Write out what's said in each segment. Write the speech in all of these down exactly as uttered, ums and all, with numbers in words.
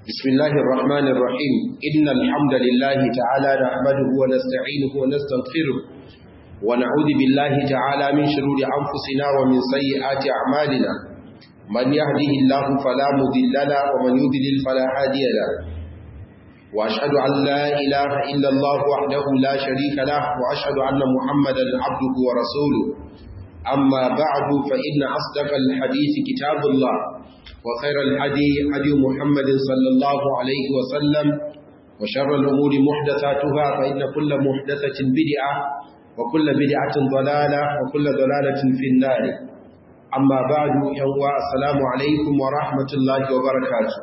بسم الله الرحمن الرحيم إن الحمد لله تعالى نحمده ونستعينه ونستغفره ونعوذ بالله تعالى من شرور أنفسنا ومن سيئات أعمالنا من يهده الله فلا مضل له ومن يضلل فلا هادي له وأشهد أن لا إله إلا الله وحده لا شريك له وأشهد أن محمدا عبده ورسوله أما بعد فإن أصدق الحديث كتاب الله وخير الهدي هدي محمد صلى الله عليه وسلم وشر الأمور محدثاتها فإن كل محدثة بدعة وكل بدعة ضلالة وكل ضلالة في النار أما بعد يوم السلام عليكم ورحمة الله وبركاته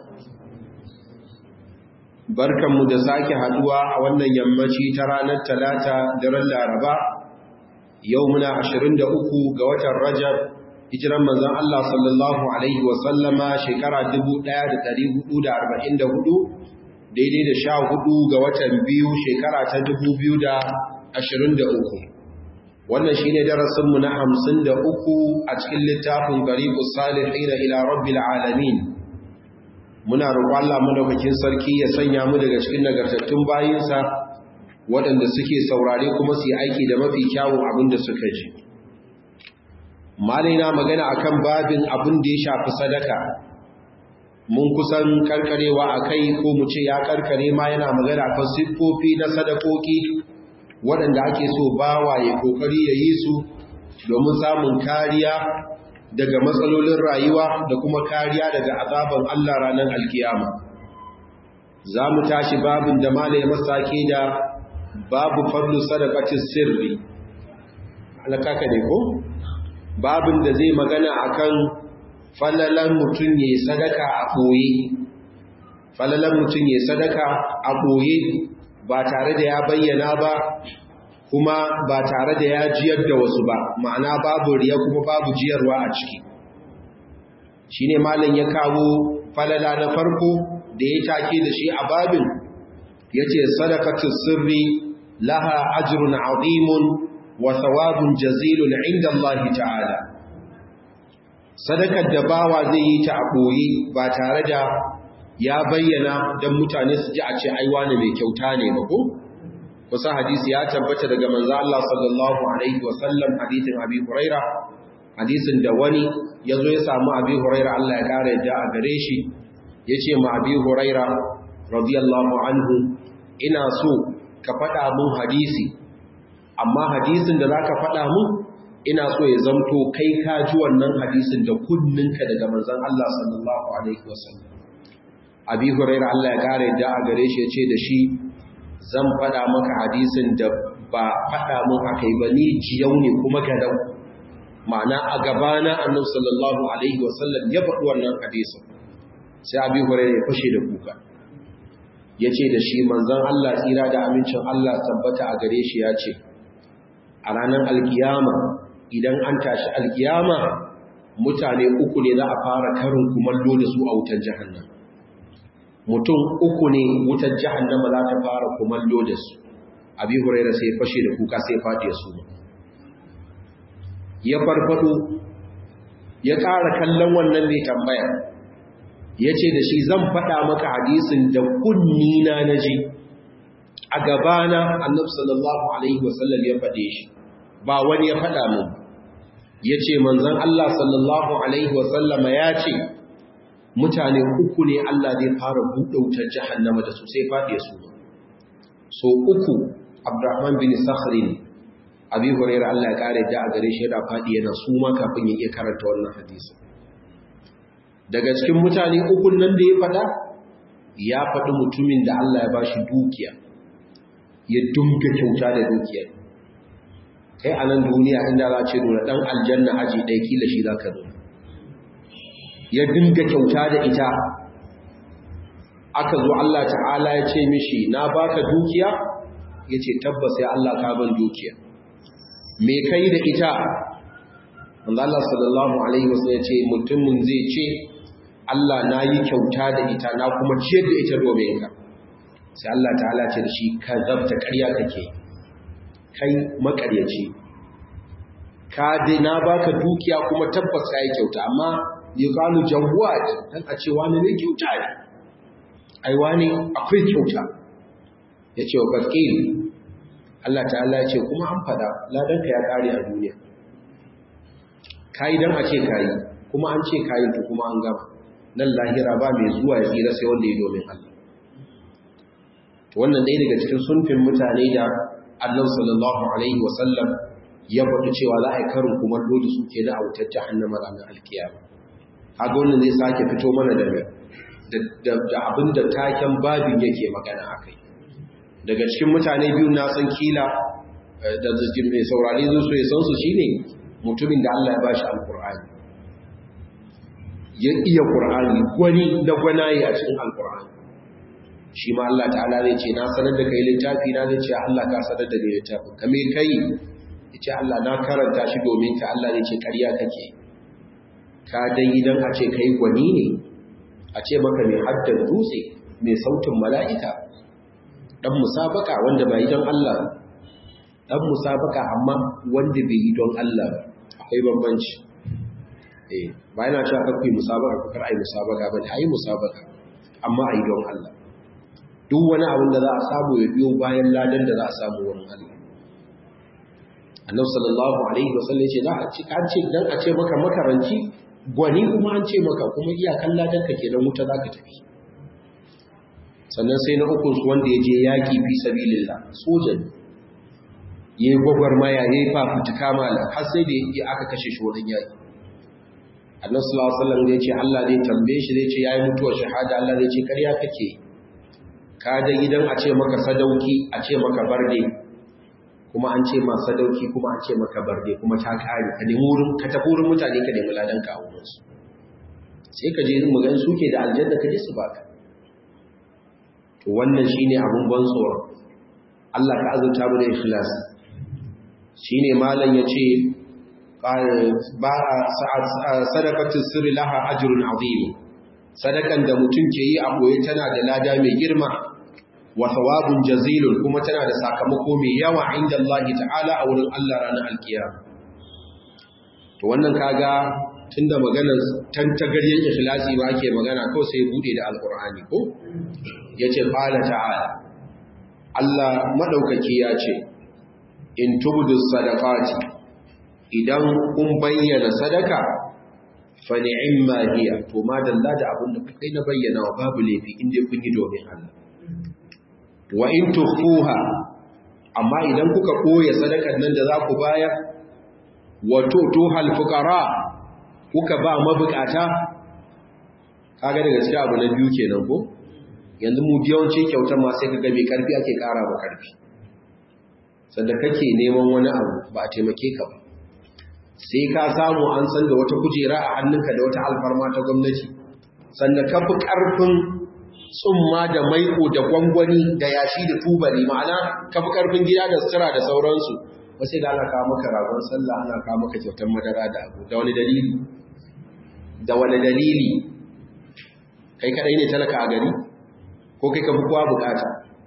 barkan mu da sake haduwa a wannan yammaci ta ranar talata daren laraba yau muna ashirin da uku ga watan rajab hijiran manzon Allah sallallahu alaihi wa sallama shekara dubu ɗaya da ɗari hudu da arba'in da hudu daidai da sha hudu ga watan biyu shekara ta dubu biyu da ashirin da uku wannan shine darasin mu na hamsin da uku a cikin littafin Tariqus Salihin ila Rabbil Alamin muna roƙon Allah madaukakin sarki ya sanya mu daga cikin nagartattun bayinsa waɗanda suke saurare kuma su yi aiki da mafi kyawun abin da suka ji malai na magana akan babin abin da ya shafi sadaka mun kusan karkarewa akai ko mu ce ya karkare ma yana magana akan siffofi na sadakoki waɗanda ake so bawa ya kokari ya yi su domin samun kariya daga matsalolin rayuwa da kuma kariya daga azaban Allah ranar alkiyama za mu tashi babin da malai masake da babu fadlu sadaqatis sirri alakaka ne ko babin da zai magana akan falalan mutum ya sadaka a boye falalan mutum ya sadaka a boye ba tare da ya bayyana ba kuma ba tare da ya jiyar da wasu ba ma'ana babu riya kuma babu jiyarwa a ciki shine malam ya kawo falala na farko da ya take da shi a babin yace sadaqatus sirri laha ajrun azimun wa thawabun jazilun inda Allah ta'ala sadakar da bawa zai yi ta a boye ba tare da ya bayyana dan mutane su ji a ce ai wani mai kyauta ne ba ko kusa hadisi ya tabbata daga manzo Allah sallallahu alaihi wasallam hadisin Abi Huraira hadisin da wani yazo ya samu Abi Huraira Allah ya kare da a gare shi yace ma Abi Huraira radiyallahu anhu ina so ka faɗa mun hadisi amma hadisin da zaka faɗa mun ina so ya zamto kai ka ji wannan hadisin da kunninka daga manzon Allah sallallahu alaihi wasallam Abi Huraira Allah ya kare da a gare shi yace da shi zan faɗa maka hadisin da ba faɗa mun akai ba ni jiyau ne kuma gadau ma'ana a gabana annabi sallallahu alaihi wasallam ya faɗi wannan hadisin sai Abi Hurairah ya fashe da kuka yace da shi manzon Allah tsira da amincin Allah tabbata a gare shi yace a ranar alkiyama idan an tashi alkiyama mutane uku ne za a fara karin kumallo da su a wutar jahannam mutum uku ne wutar jahannama za ta fara kumallo da su Abi Hurairah sai fashe da kuka sai fadi ya suma ya farfado ya ƙara kallon wannan mai tambaya yace da shi zan faɗa maka hadisin da kunni na naji a gabana Annabi sallallahu alaihi wasallam ya faɗe shi ba wani ya faɗa min yace manzon Allah sallallahu alaihi wasallama yace mutane uku ne Allah zai fara buɗe wutar jahannama da su sai faɗi su so uku Abdurrahman bin Sakhrin Abi Hurairah Allah ya kare da a gare shi da faɗi yana suma kafin ya iya karanta wannan hadisi daga cikin mutane uku nan da ya faɗa ya faɗi mutumin da Allah ya bashi dukiya ya dunga kyauta da dukiya kai a nan duniya inda za ce nuna dan aljanna aji ɗaya kila shi zaka nuna ya dinga kyauta da ita aka zo Allah ta'ala ya ce mishi na baka dukiya yace tabbas ya Allah ka ban dukiya me kai da ita wanda Allah sallallahu alaihi wasallam ya ce mutumin zai ce Allah na yi kyauta da ita na kuma ciyar da ita domin ka sai Allah ta'ala ce da shi ka zabta ƙarya kake kai makaryaci ka dai na baka dukiya kuma tabbas ka yi kyauta amma yuqalu jawwad dan a ce wani ne kyauta ne aiwa ne akwai kyauta ya ce wa ƙarƙil Allah ta'ala ya ce kuma an fada ladanka ya ƙare a duniya kayi don a ce kayi kuma an ce kayi to kuma an gama nan lahira ba mai zuwa ya tsira sai wanda ya domin Allah wannan ɗaya daga cikin sunfin mutane da Allah sallallahu alaihi wasallam ya faɗi cewa za a yi karin kumallo da su ke da a wutar jahannama ranar alkiyama haka wannan zai sake fito mana da da abin da taken babin yake magana a kai daga cikin mutane biyu na san kila da zikin mai saurari zai so ya san su shine mutumin da Allah ya bashi alkur'ani ya iya qur'ani gwani da gwanaye a cikin alkur'ani shi ma Allah ta'ala zai ce na sanar da kai littafi na zai ce Allah ka sanar da ni littafin kame kai yace Allah na karanta shi domin ka Allah zai ce ƙarya kake ka dai idan a ce kai gwani ne a ce maka mai haddar dutse mai sautin mala'ika dan musabaka wanda bai don Allah dan musabaka amma wanda bai yi don Allah akwai bambanci eh ba yana cewa kai musabaka ko kar ai musabaka ba ai musabaka amma ai don Allah duk wani abin da za a samu ya biyo bayan ladan da za a samu wurin Allah annabi sallallahu alaihi wasallam yace da a ce an ce dan a ce maka makaranci gwani kuma an ce maka kuma iyakan ladan ka kenan wuta zaka tafi sannan sai na uku su wanda yaje yaki fi sabilillah sojan yayi gwagwarmaya yayi fafutuka mala har sai da yake aka kashe shi wurin yaki annabi sallallahu alaihi wasallam yace Allah zai tambaye shi zai ce yayi mutuwar shahada Allah zai ce ƙarya kake ka da gidan a ce maka sadauki a ce maka barde kuma an ce ma sadauki kuma an ce maka barde kuma ta kare ka nemi wurin ka tafi wurin mutane ka nemi ladan ka a wurin su sai ka je mu gan suke da aljanna ka je su baka to wannan shine abun ban tsoro Allah ka azurta mu da ikhlas shine malam yace ba sadaqatu sirri laha ajrun azim sadakan da mutum ke yi a boye tana da lada mai girma wa thawabun jazilun kuma tana da sakamako mai yawa inda Allah ta'ala a wurin Allah ranar alkiyama to wannan kaga tunda maganar tantagaryen ikhlasi ba ake magana ko sai bude da alqur'ani ko yace qala ta'ala Allah madaukaki ya ce in tubdu sadaqati idan kun bayyana sadaka fa ni'ma hiya to ma dalla da abin da kai na bayyana wa babu laifi inda kun yi domin Allah wa in tukhfuha amma idan kuka koya sadakar nan da za ku bayar wa tutuhal fuqara kuka ba mabukata kaga daga cikin abu na biyu kenan ko yanzu mu yawanci kyautar ma sai kaga mai karfi ake kara ba karfi sanda kake neman wani abu ba a taimake ka ba sai ka samu an san da wata kujera a hannunka da wata alfarma ta gwamnati sanda ka fi karfin tsumma da maiko da gwangwani da yashi da tubali ma'ana ka fi karfin gida da sutura da sauransu wasu da ana kawo maka ragon sallah ana kawo maka kyautar madara da abu da wani dalili da wani dalili kai kadai ne talaka a gari ko kai ka fi kowa bukata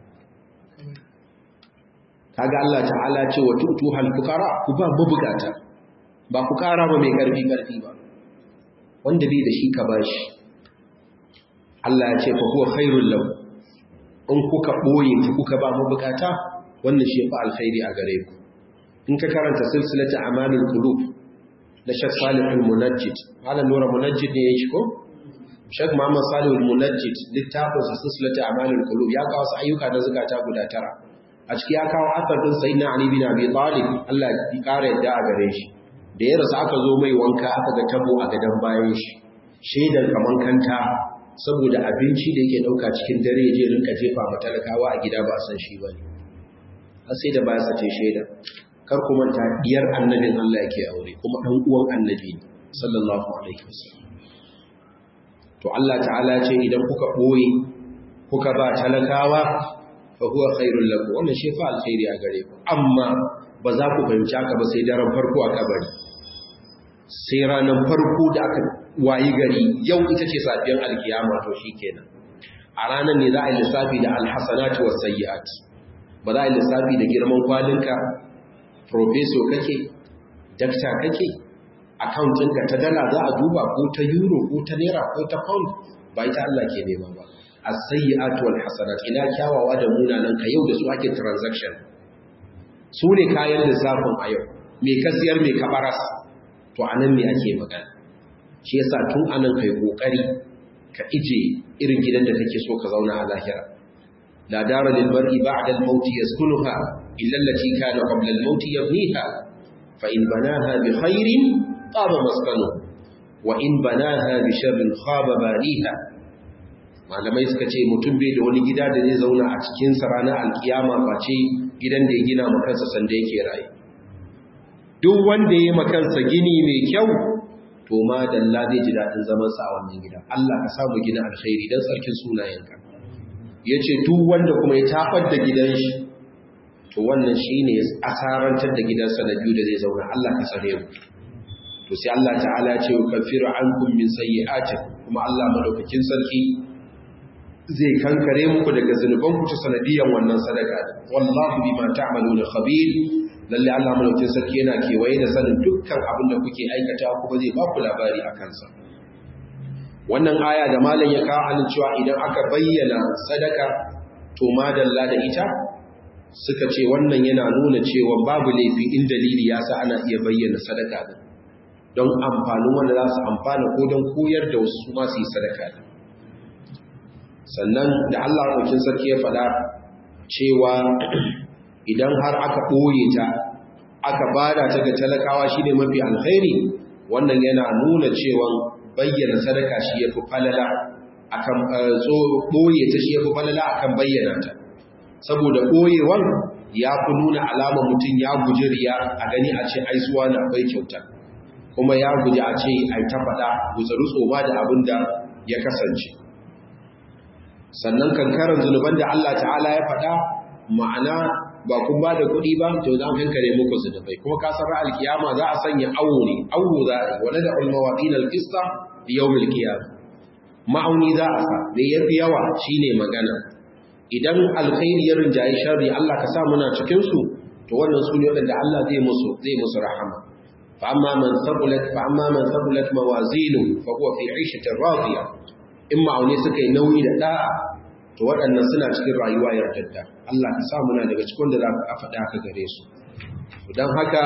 kaga Allah ta'ala ce wa tutuhal fuqara ku ba mabukata ba ku kara ba mai karfi karfi ba wanda bai da shi ka bashi Allah ya ce fa huwa khairul lahu in kuka boye ku kuka ba mabukata wannan shi fa alkhairi a gare ku in ka karanta silsilatu amalul qulub da Sheikh Salih al-Munajjid malam Nura Munajjid ne yake ko Sheikh Muhammad Salih al-Munajjid littafin sa silsilatu amalul qulub ya kawo su ayyuka da zakata guda tara a ciki ya kawo asar din sayyidina Ali bin Abi Talib Allah ya kare yadda a gare shi da ya rasu aka zo mai wanka aka ga tabo a gadan bayan shi shedan kaman kanta saboda abinci da yake dauka cikin dare je rinka jefa matalakawa a gida ba san shi bane har sai da ba sa ce sheda kar ku manta diyar annabin Allah yake aure kuma dan uwan annabi sallallahu alaihi wasallam to Allah ta'ala ce idan kuka boye kuka ba talakawa fa huwa khairul lakum wannan shi fa alkhairi a gare ku amma ba za ku fahimci haka ba sai daren farko a kabari sai ranar farko da aka wayi gari yau ita ce safiyan alkiyama to shikenan a ranar ne za a yi lissafi da alhasanatu was sayyi'at ba za a yi lissafi da girman kwalinka professor kake dakta kake account ɗinka ta dala za a duba ko ta euro ko ta naira ko ta pound ba ita Allah ke nema ba as-sayyi'atu wal hasanat, ina kyawawa da munanan ka yau da su ake transaction, su ne kayan lissafin a yau, me ka siyar me ka baras, to anan ne ake magana. Shi yasa tun anan kai kokari ka ije irin gidan da kake so ka zauna a lahira. la dara lil mar'i ba'da al-maut yaskunuha illa allati kana qabla al-maut yabniha fa in banaha bi khairin taba maskanu wa in banaha bi sharrin khaba baniha. Malamai suka ce mutum bai da wani gida da zai zauna a cikin sa ranar alkiyama face gidan da ya gina ma kansa sanda yake raye. Duk wanda ya yi ma kansa gini mai kyau to ma dalla zai ji daɗin zaman sa a wannan gida. Allah ka samu gina alkhairi dan sarkin sunayenka. Yace duk wanda kuma ya tafar da gidan shi to wannan shine asarantar da gidansa na biyu da zai zauna. Allah ka tsare mu. To sai Allah ta'ala ya ce kaffiru ankum min sayyi'atikum, kuma Allah madaukakin sarki zai kankare muku daga zunubanku ta sanadiyan wannan sadaka. Wallahu bima ta'maluna khabir. Lalle Allah madaukakin sarki yana kewaye da sanin dukkan abin da kuke aikata, kuma zai ba ku labari a kansa. Wannan aya da malam ya kawo halin cewa idan aka bayyana sadaka to madalla da ita, suka ce wannan yana nuna cewa babu laifi in dalili ya sa ana iya bayyana sadaka din don amfanin wanda za su amfana ko don koyar da wasu ma su yi sadaka din. Sannan da Allah ɗaukin sarki ya faɗa cewa idan har aka ɓoye ta aka bada ta ga talakawa shi ne mafi alkhairi, wannan yana nuna cewa bayyana sadaka shi ya fi falala akan ɓoye ta shi ya fi falala akan bayyana ta, saboda ɓoyewan ya fi nuna alamar mutum ya guji riya a gani a ce aisuwa na akwai kyauta, kuma ya guji a ce ai ta faɗa gutsuru tsoma da abin da ya kasance. Sannan kankaran zunuban da Allah ta'ala ya faɗa ma'ana ba kun ba da kuɗi ba to za a kankare muku zunubai, kuma ka san ra'al kiyama za a sanya awo ne awo za a wani da ulmawaqin al-qista bi yawm al-qiyamah, ma'auni za a sa da yafi yawa shine magana. Idan alkhairi ya rinjayi sharri, Allah ka sa muna cikin su, to wannan su ne wanda Allah zai musu zai musu rahama. fa amma man sabulat fa amma man sabulat mawazinu fa huwa fi 'ishatin radiya. In ma'auni suka yi nauyi da da'a to waɗannan suna cikin rayuwa yardadda. Allah ka sa muna daga cikin da za a faɗa ka gare su. Don haka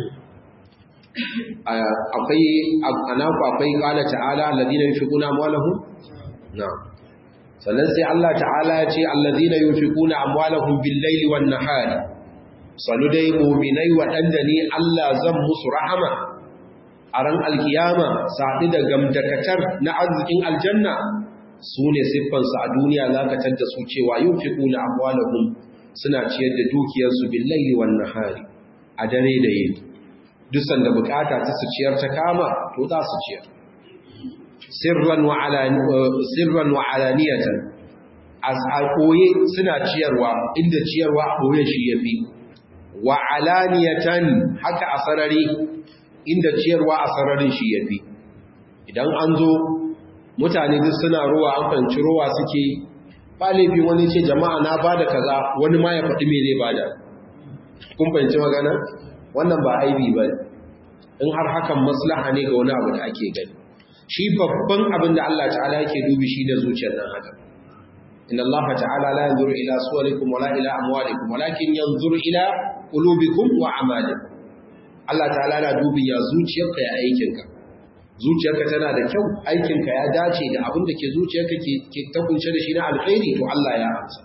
akwai anaku akwai qala ta'ala alladhina yunfiquna amwalahum na'am. Sannan sai Allah ta'ala ya ce alladhina yunfiquna amwalahum bil-laili wan-nahari. Sanu dai mu'minai waɗanda ne Allah zan musu rahama a ran alkiyama, saɗi da gamdakatar na arzikin aljanna, su ne siffansu a duniya za ka tadda su cewa yin fi ƙuna amwalahum suna ciyar da dukiyarsu billahi wan nahari, a dare da yini. Duk sanda bukata ta su ciyar ta kama to za su ciyar. Sirran wa alaniyatan, a ɓoye suna ciyarwa, inda ciyarwa a ɓoye shi ya fi. Wa alaniyatan haka a sarari, inda ciyarwa a sararin shi ya fi. Idan an zo mutane duk suna ruwa, an fanci ruwa suke ba laifi wani ce jama'a na ba da kaza, wani ma ya faɗi me zai bada. Kun fahimci magana? Wannan ba aibi ba ne, in har hakan maslaha ne ga wani abu da ake gani. Shi babban abin da Allah ta'ala yake dubi shi da zuciyar nan haka. Inna Allah ta'ala la yanzuru ila suwarikum wala ila amwalikum walakin yanzuru ila qulubikum wa a'malikum. Allah ta'ala na dubi ya zuciyarka ya aikinka. Zuciyarka tana da kyau, aikinka ya dace da abin da ke zuciyarka ke ta kunshe da shi na alkhairi, to Allah ya amsa.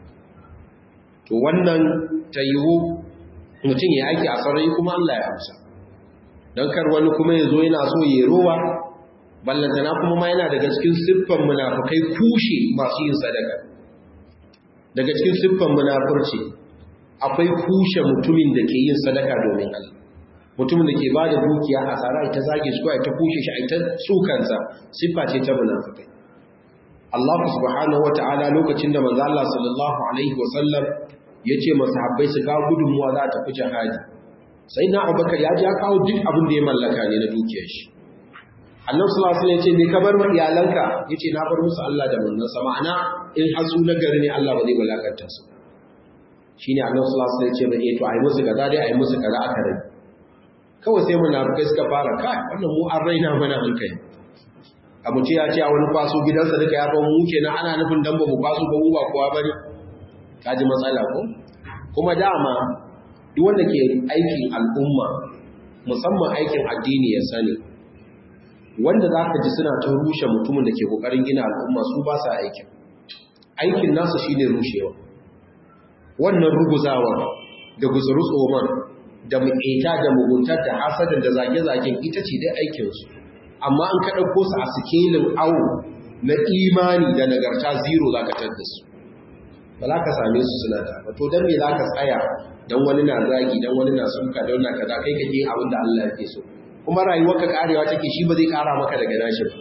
To wannan ta yiwu mutum ya aiki a sarari kuma Allah ya amsa. Don kar wani kuma ya zo yana so ya rowa, ballantana kuma ma yana daga cikin siffan munafukai kushe masu yin sadaka. Daga cikin siffan munafurci akwai kushe mutumin da ke yin sadaka domin Allah. Mutumin da ke ba da dukiya a tsara ita zage shi ko ita kushe shi ita tsukansa, siffa ce ta munafukai. Allah subhanahu wata'ala lokacin da manzo Allah sallallahu alaihi wasallam ya ce masahabbai su kawo gudunmuwa za ta fi jihadi, sai na Abubakar ya ja kawo duk abin da ya mallaka ne na dukiyar shi. Annabi sallallahu alaihi wasallam ya ce me ka bar wa iyalanka? Yace na bar musu Allah da manzon ma'ana in hasu na gari ne Allah ba zai walakanta su. Shine Annabi sallallahu alaihi wasallam ya ce ba eh to ai musu kaza dai ai musu kaza aka rabi. Kawai sai munafikai suka fara kai wannan mu an raina mana hankali. a mutu ya ce a wani kwaso gidansa duka ya ban mu kenan ana nufin dan ba mu kwaso ba mu ba kowa bane kaji matsala ko kuma dama duk wanda ke aikin al'umma musamman aikin addini ya sani wanda zaka ji suna ta rushe mutumin da ke kokarin gina al'umma su ba sa aikin aikin nasu shine rushewa wannan ruguzawa da guzuru tsoman da mu'eta da muguntar da hasadan da zage-zagen ita ce dai aikinsu amma an ka ɗauko su a sikelin awo na imani da nagarta zero za ka tadda su ba za ka same su suna da ba to don me za ka tsaya don wani na zagi don wani na suka don na kaza kai kake abin da Allah yake so kuma rayuwarka karewa take shi ba zai kara maka daga nashi ba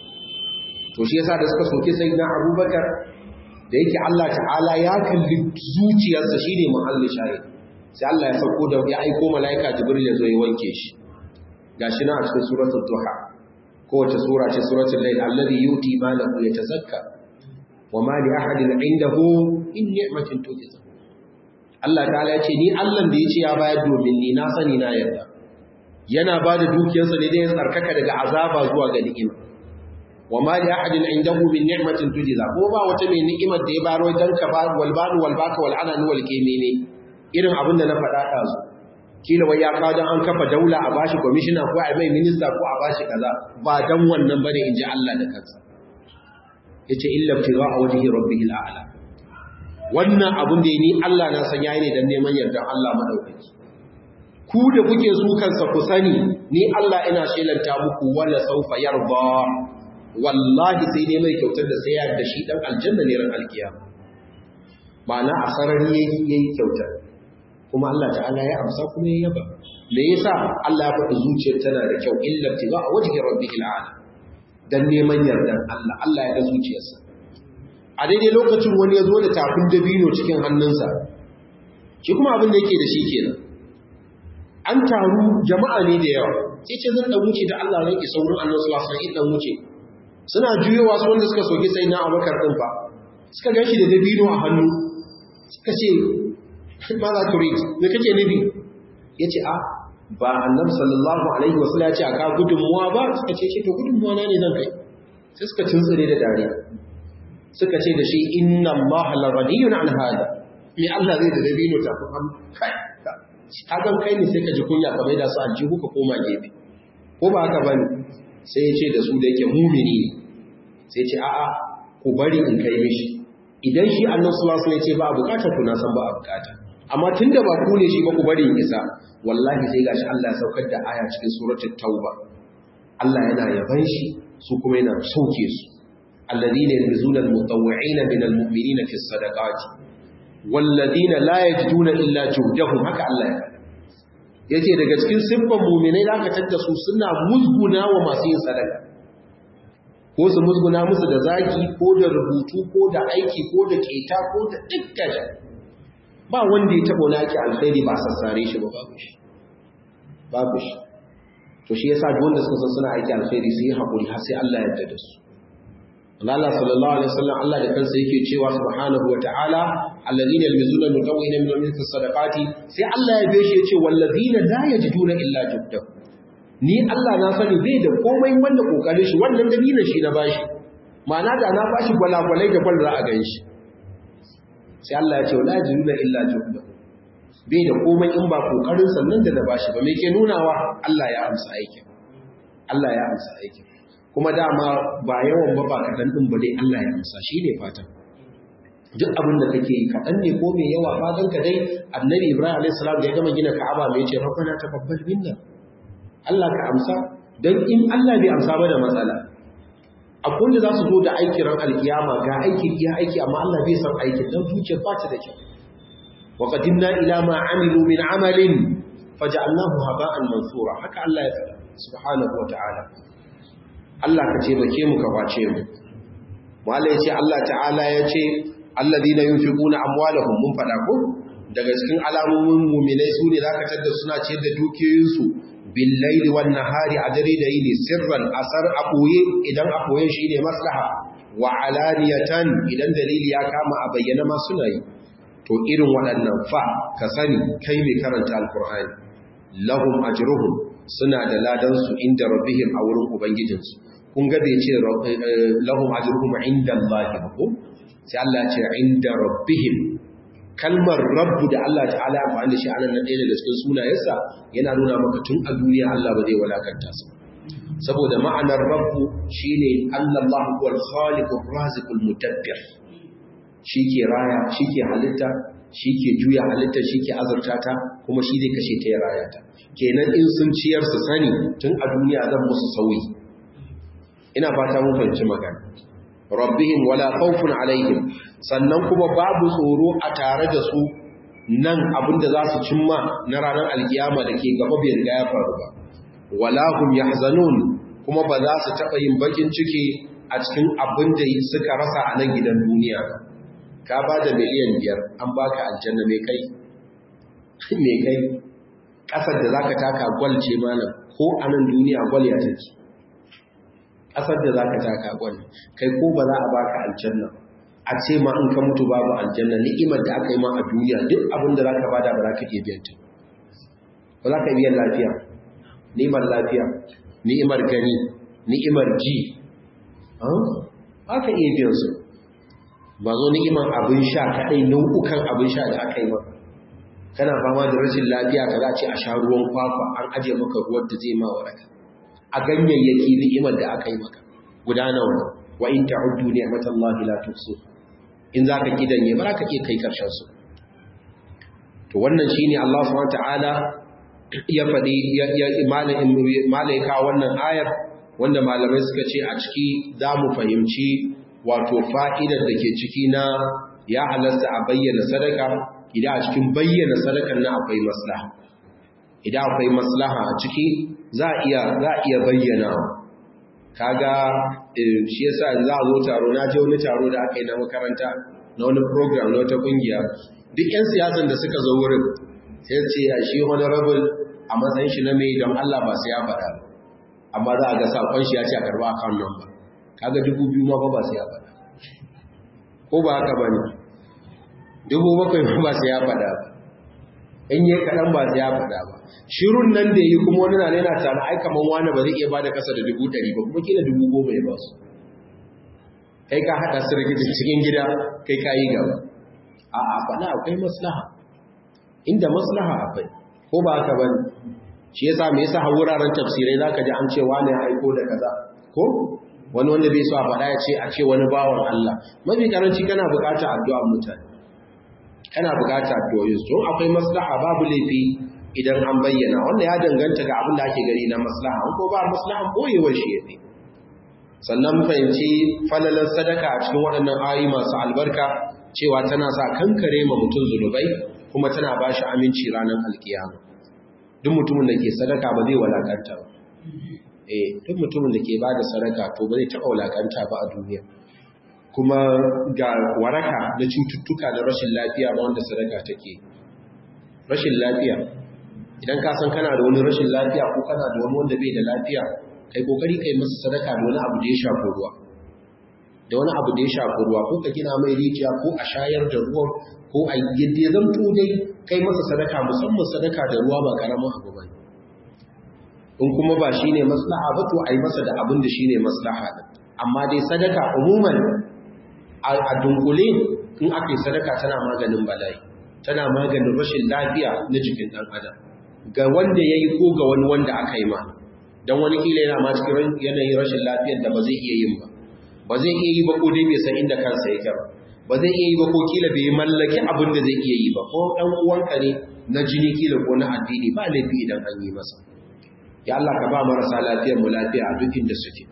to shi yasa da suka soke sai na Abubakar da yake Allah ta'ala ya kalli zuciyarsa shine muhallin shahid sai Allah ya sauko da ya aiko malaika Jibril ya zo ya wanke shi gashi na a cikin suratul duha kowace sura ce suratul layl alladhi yuti malahu yatazakka wama li ahadin indahu in ni'matin tujza Allah ta'ala ya ce ni Allah da yace ya bayar domin ni na sani na yarda yana bada dukiyarsa ne dai tsarkaka daga azaba zuwa ga ni'ima wama li ahadin indahu min ni'matin tujza ko ba wata mai ni'imar da ya baro dan ka ba wal banu wal baka wal anani wal kimini irin abin da na faɗa ɗazu kila wai ya kawo don an kafa daula a bashi kwamishina ko a mai minista ko a bashi kaza ba don wannan ba ne in ji Allah da kansa ya ce illa fira a wajen rabbihi al'ala wannan abin da ni Allah na san yayi ne don neman yardan Allah maɗaukaki ku da kuke su kansa ku sani ni Allah ina shelanta muku wala saufa yarda wallahi sai ne mai kyautar da sai ya da shi dan aljanna ne ran alkiyama ma'ana a sarari yayi kyautar kuma Allah ta'ala ya amsa kuma ya yaba me yasa Allah ya faɗi zuciyar tana da kyau illa tiba a wajhi rabbihil a'la dan neman yardan Allah Allah ya ga zuciyarsa a daidai lokacin wani ya zo da tafin dabino cikin hannunsa shi kuma abin da yake da shi kenan an taru jama'a ne da yawa sai ce zan dan wuce da Allah ran isa wurin Annabi sallallahu alaihi wasallam dan wuce suna juyowa su wanda suka soke sai na Abubakar din fa suka ganshi da dabino a hannu suka ce ma za ku rigi me kake nufi ya ce a ba annabi sallallahu alaihi wasallam ya ce aka gudunmuwa ba suka ce to gudunmuwa na ne zan kai sai suka tuntsire da dare suka ce da shi inna allaha la ghaniyun an hada me Allah zai da dabino ta ku hannu kai ka gan kai ne sai ka ji kunya ka mai da su aljihu ka koma gefe ko ba haka bane sai ya ce da su da yake mumini sai ya ce a'a ku bari in kai mishi idan shi annabi sallallahu alaihi wasallam ya ce ba a bukata to na san ba a bukata amma tunda ba ku ne shi ba ku bari in isa wallahi sai gashi Allah ya saukar da aya cikin suratul tauba Allah yana yaban shi su kuma yana sauke su alladhina yuzuna almutawwi'ina min almu'minina fi sadaqati walladhina la yajiduna illa juhdahum haka Allah ya yace daga cikin siffan mu'minai da aka tada su suna musguna wa masu yin sadaka ko su musguna musu da zaki ko da rubutu ko da aiki ko da keta ko da dukkan ba wanda ya tabo naki alkhairi ba sassare shi ba babu shi babu shi to shi yasa duk wanda suka san suna aiki alkhairi sai ya hakuri har sai Allah ya yarda da su Allah sallallahu alaihi wasallam Allah da kansa yake cewa subhanahu wataala alladhina yalmizuna mutawwina min al sadaqati sai Allah ya bashi yace wallazina la yajiduna illa juhdah ni Allah na sani bai da komai wanda kokarin shi wannan dalilin shi na bashi ma'ana da na bashi gwalagwalai da kwalla a ganshi sai Allah ya ce wala yajiduna illa juhdah bai da komai in ba kokarin sannan da na bashi ba me ke nunawa Allah ya amsa aikin Allah ya amsa aikin kuma dama ba yawan ba ba kaɗan ɗin ba dai Allah ya amsa shi ne fatan duk abin da kake yi kaɗan ne ko mai yawa fatan ka dai annabi Ibrahim alaihi salam da ya gama gina Ka'aba mai ce rabbana taqabbal minna Allah ka amsa dan in Allah bai amsa ba da matsala akwai wanda za su zo da aikin ran alkiyama ga aikin iya aiki amma Allah bai san aikin dan zuciyar ba ta da kyau wa qadimna ila ma amilu min amalin faj'alnahu haba'an mansura haka Allah ya faɗa subhanahu wa ta'ala Allah ka ce bake mu ka kwace mu wala yace Allah ta'ala yace alladhina yunfiquna amwalahum mun fada ko daga cikin alamomin mu'minai sune zaka tada suna ce da dukiyoyin su bil layli wan nahari adari da yini sirran asar aboye idan aboye shine maslaha wa alaniyatan idan dalili ya kama a bayyana ma suna yi to irin waɗannan fa ka sani kai mai karanta alqur'ani lahum ajruhum suna da ladan su inda rabbihim a wurin ubangijinsu kun ga bai ce lahum ajruhum inda Allah ba ko sai Allah ce inda rabbihim. Kalmar rabbu da Allah ta'ala amfani da shi anan nan ɗaya daga cikin sunayensa yana nuna maka tun a duniya Allah ba zai walakanta su, saboda ma'anar rabbu shine Allah huwal khaliqur raziqul mudabbir, shike raya, shike halitta, shike juya halitta, shike azurta ta, kuma shi zai kashe ta ya raya ta. Kenan in sun ciyar su sani tun a duniya zan musu sauyi. Ina fata mun fahimci magana. Rabbihim wala khawfun alaihim, sannan kuma babu tsoro a tare da su nan abinda za su cimma na ranar alkiyama da ke gaba bai riga ya faru ba. Wala hum yahzanun, kuma ba za su taɓa yin bakin ciki a cikin abin da suka rasa a nan gidan duniya ba. Ka ba da miliyan biyar an baka aljanna mai kai mai kai ƙasar da zaka taka gwal ce malam, ko a nan duniya gwal ya take. Ƙasar da zaka taka gwal kai, ko ba za a baka aljanna a ce ma in ka mutu babu aljanna, ni'imar da aka yi ma a duniya duk abin da zaka bada ba za ka iya biyan ta ba. Za ka iya biyan lafiya, ni'imar lafiya, ni'imar gani, ni'imar ji, aka iya biyan su. Ba zo ni'imar abin sha kaɗai, nau'ukan abin sha da aka yi maka. Kana fama da rashin lafiya ka za ce a sha ruwan kwakwa, an ajiye maka ruwan da zai ma waraka. A ganyayyaki ni'imar da aka yi maka guda nawa, wa in ta'uddu ni'matallahi la tuhsu. In zaka kidanye ba ka iya kai karshen su. To wannan shine Allah subhanahu wataala ya faɗi ya malaika wannan ayar, wanda malamai suka ce a ciki za mu fahimci wato fa'idar da ke ciki na ya halasta a bayyana sadaka idan a cikin bayyana sadakan nan akwai maslaha. Idan akwai maslaha a ciki za a iya za a iya bayyana. Kaga shi yasa za a zo taro, na je wani taro da aka yi na makaranta na wani program na wata kungiya, duk 'yan siyasan da suka zo wurin sai ce ya shi honorable a matsayin shi na mai don Allah ba sai ya faɗa, amma za a ga sakon shi ya ce a karba account number. Kaga dubu biyu ma ba sai ya faɗa, ko ba haka bane? Dubu bakwai ma ba sai ya faɗa ba, in yi kaɗan ba sai ya faɗa ba. Shirun nan da yi kuma wani na yana tana ai kaman wani ba zai iya ba da kasa da dubu ɗari ba, kuma kila dubu goma ya ba su. Kai ka haɗa su rikicin cikin gida, kai ka yi gaba. A'a faɗa akwai maslaha, inda maslaha akwai, ko ba haka bane? Shi yasa me yasa wuraren tafsirai zaka ji an ce wani ya aiko da kaza, ko wani wanda bai so a faɗa ya ce a ce wani bawan Allah. Mafi karanci kana buƙatar addu'a mutane, kana buƙatar addu'o'i. So akwai maslaha, babu laifi idan an bayyana. Wanda ya danganta ga abin da ake gani na maslaha, ko ba maslahan boyewar shi yafi. Sannan mu fahimci falalar sadaka a cikin waɗannan ayoyi masu albarka, cewa tana sa kankare ma mutum zunubai, kuma tana ba shi aminci ranar alkiyama. Duk mutumin da ke sadaka ba zai walakanta ba. Eh, duk mutumin da ke ba da sadaka to ba zai taɓa walakanta ba a duniya. Kuma ga waraka na cututtuka da rashin lafiya ba wanda sadaka take. Rashin lafiya, idan ka san kana da wani rashin lafiya ko kana da wani wanda bai da lafiya, kai kokari kai masa sadaka da wani abu da ya shafi ruwa. Da wani abu da ya shafi ruwa, ko ka gina mai rijiya, ko a shayar da ruwan, ko a yadda zan dai kai masa sadaka, musamman sadaka da ruwa ba karamin abu ba. In kuma ba shi ne maslaha ba to a yi masa da abin da shi ne maslaha ɗin. Amma dai sadaka umuman a dunkule, in aka yi sadaka tana maganin bala'i, tana maganin rashin lafiya na jikin ɗan adam, ga wanda ya yi ko ga wani wanda aka yi ma. Don wani kila yana ma cikin yanayin rashin lafiyar da ba zai iya yin ba. Ba zai iya yi ba ko dai bai san inda kansa yake ba. Ba zai iya yi ba ko kila bai mallaki abin da zai iya yi ba, ko ɗan uwanka ne na jini kila ko na addini, ba laifi idan an yi masa. Ya Allah ka ba marasa lafiyar mu lafiya a duk inda suke.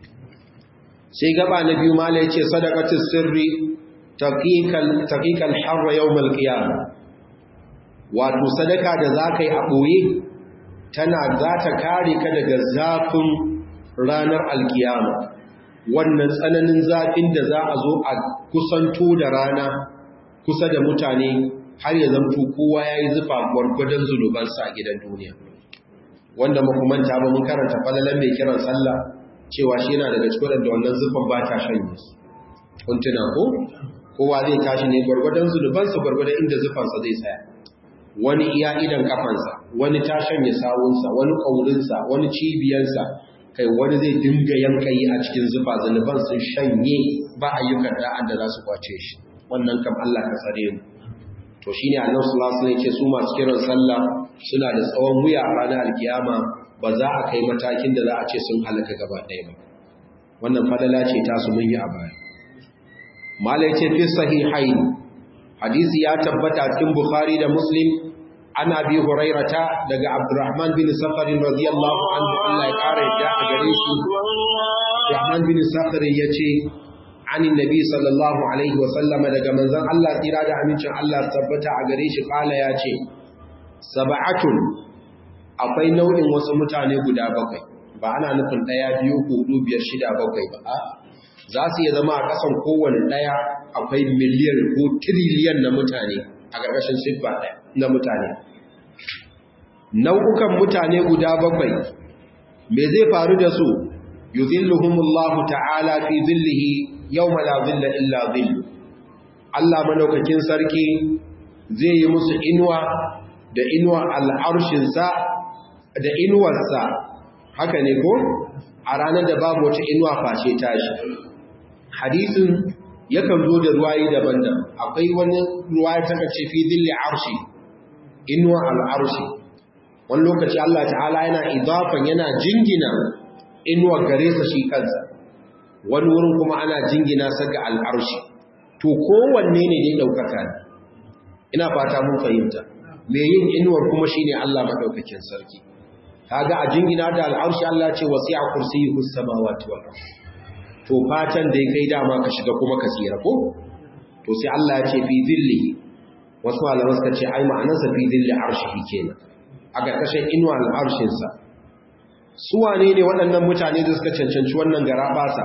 Sai gaba na biyu mala yace sadaqatus sirri taqiqal taqiqal harra yawmal qiyamah. Wato sadaka da zakai a boye tana za ta kare ka daga zafin ranar alkiyama. Wannan tsananin zafin da za a zo a kusanto da rana kusa da mutane har ya zamto kowa yayi zufa gwargwadon zunubansa a gidan duniya. Wanda makumanta ba mun karanta falalan mai kiran sallah cewa shi yana daga cikin da wannan zufan ba ta shanye su. Kun tuna ko? Kowa zai tashi ne gwargwadon zunubansa gwargwadon inda zufansa zai tsaya. Wani iya idan kafansa, wani ta shanye sawunsa, wani ƙaurinsa, wani cibiyansa. kai wani zai dinga yankayi a cikin zufa zanuban sun shanye ba ayyukan da'an da za su kwace shi wannan kam Allah ka tsare mu to shine Annabi sallallahu alaihi wasallam yake su masu kiran sallah suna da tsawon wuya a ranar alkiyama ba za a kai matakin da za a ce sun halaka gaba ɗaya ba wannan fadala ce ta su mun yi a baya malai ce fi sahihain hadisi ya tabbata cikin Bukhari da Muslim ana bi hurairata daga Abdurrahman bin Safar radiyallahu anhu Allah ya kare da a gare shi Abdurrahman bin Safar yace anin nabi sallallahu alaihi wa sallam daga manzon Allah tsira da amincin Allah tabbata a gare shi kala yace sab'atun akwai nau'in wasu mutane guda bakwai ba ana nufin daya biyu ko hudu biyar shida bakwai ba a za su iya zama a kasan kowanne daya akwai miliyan ko tiriliyan na mutane a ƙarƙashin siffa ɗaya na mutane nau'ukan mutane guda bakwai me zai faru da su yuzilluhumullahu ta'ala fi zillihi yawma la zilla illa zillu Allah madaukakin sarki zai yi musu inuwa da inuwa al'arshinsa da inuwarsa haka ne ko a ranar da babu wata inuwa fashe tashi hadisin yakan zo da ruwayi daban-daban akwai wani ruwaya ta kace fi zilli arshi inuwa al'arshi wani lokaci Allah ta'ala yana idafan yana jingina inuwa gare sa shi kansa wani wurin kuma ana jingina sa ga al'arshi to kowanne ne ne daukaka ne ina fata mun fahimta me yin inuwar kuma shine Allah madaukakin sarki kaga a jingina da al'arshi Allah ce wasi'a kursiyyuhu samawati wal ardh to fatan da kai dama ka shiga kuma ka tsira ko to sai Allah ya ce fi zillihi wasu malaman suka ce ai ma'anarsa fi zilli arshihi kenan a ƙarƙashin inuwa al'arshinsa su wane ne waɗannan mutane da suka cancanci wannan garabasa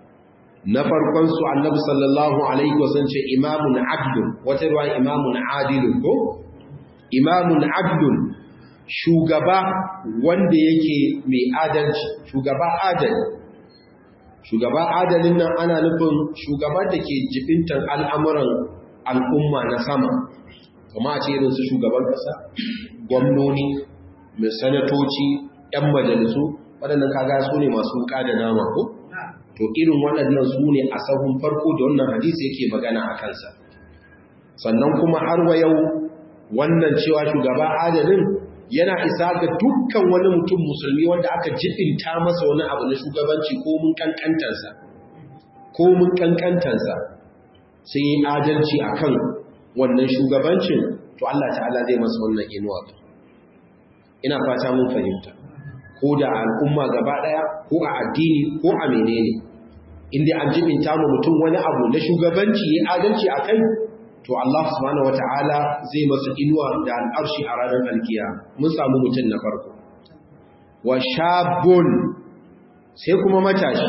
na farkon su annabi sallallahu alaihi wasallam ce imamun adlun wata ruwa imamun adilun ko imamun adlun shugaba wanda yake mai adalci shugaba adali shugaba adalin nan ana nufin shugaban da ke jibintan al'amuran al'umma na sama kuma a ce irin su shugaban ƙasa gwamnoni mai sanatoci ‘yan majalisu waɗannan kaga su ne masu wuka da nama ko to irin waɗannan su ne a sahun farko da wannan hadisi yake magana a kansa sannan kuma har wa yau wannan cewa shugaba adalin yana isa ga dukkan wani mutum musulmi wanda aka jibinta masa wani abu na shugabanci ko mun kankantansa ko mun kankantansa sai yi adalci akan wannan shugabancin to Allah ta'ala zai masa wannan inuwa ina fata mun fahimta ko da al'umma gaba daya ko a addini ko a menene inda an jibinta mu mutum wani abu na shugabanci yi adalci akai to Allah subhanahu wata'ala zai masa inuwa da al'arshi a ranar alkiyama mun samu mutum na farko wa shabun sai kuma matashi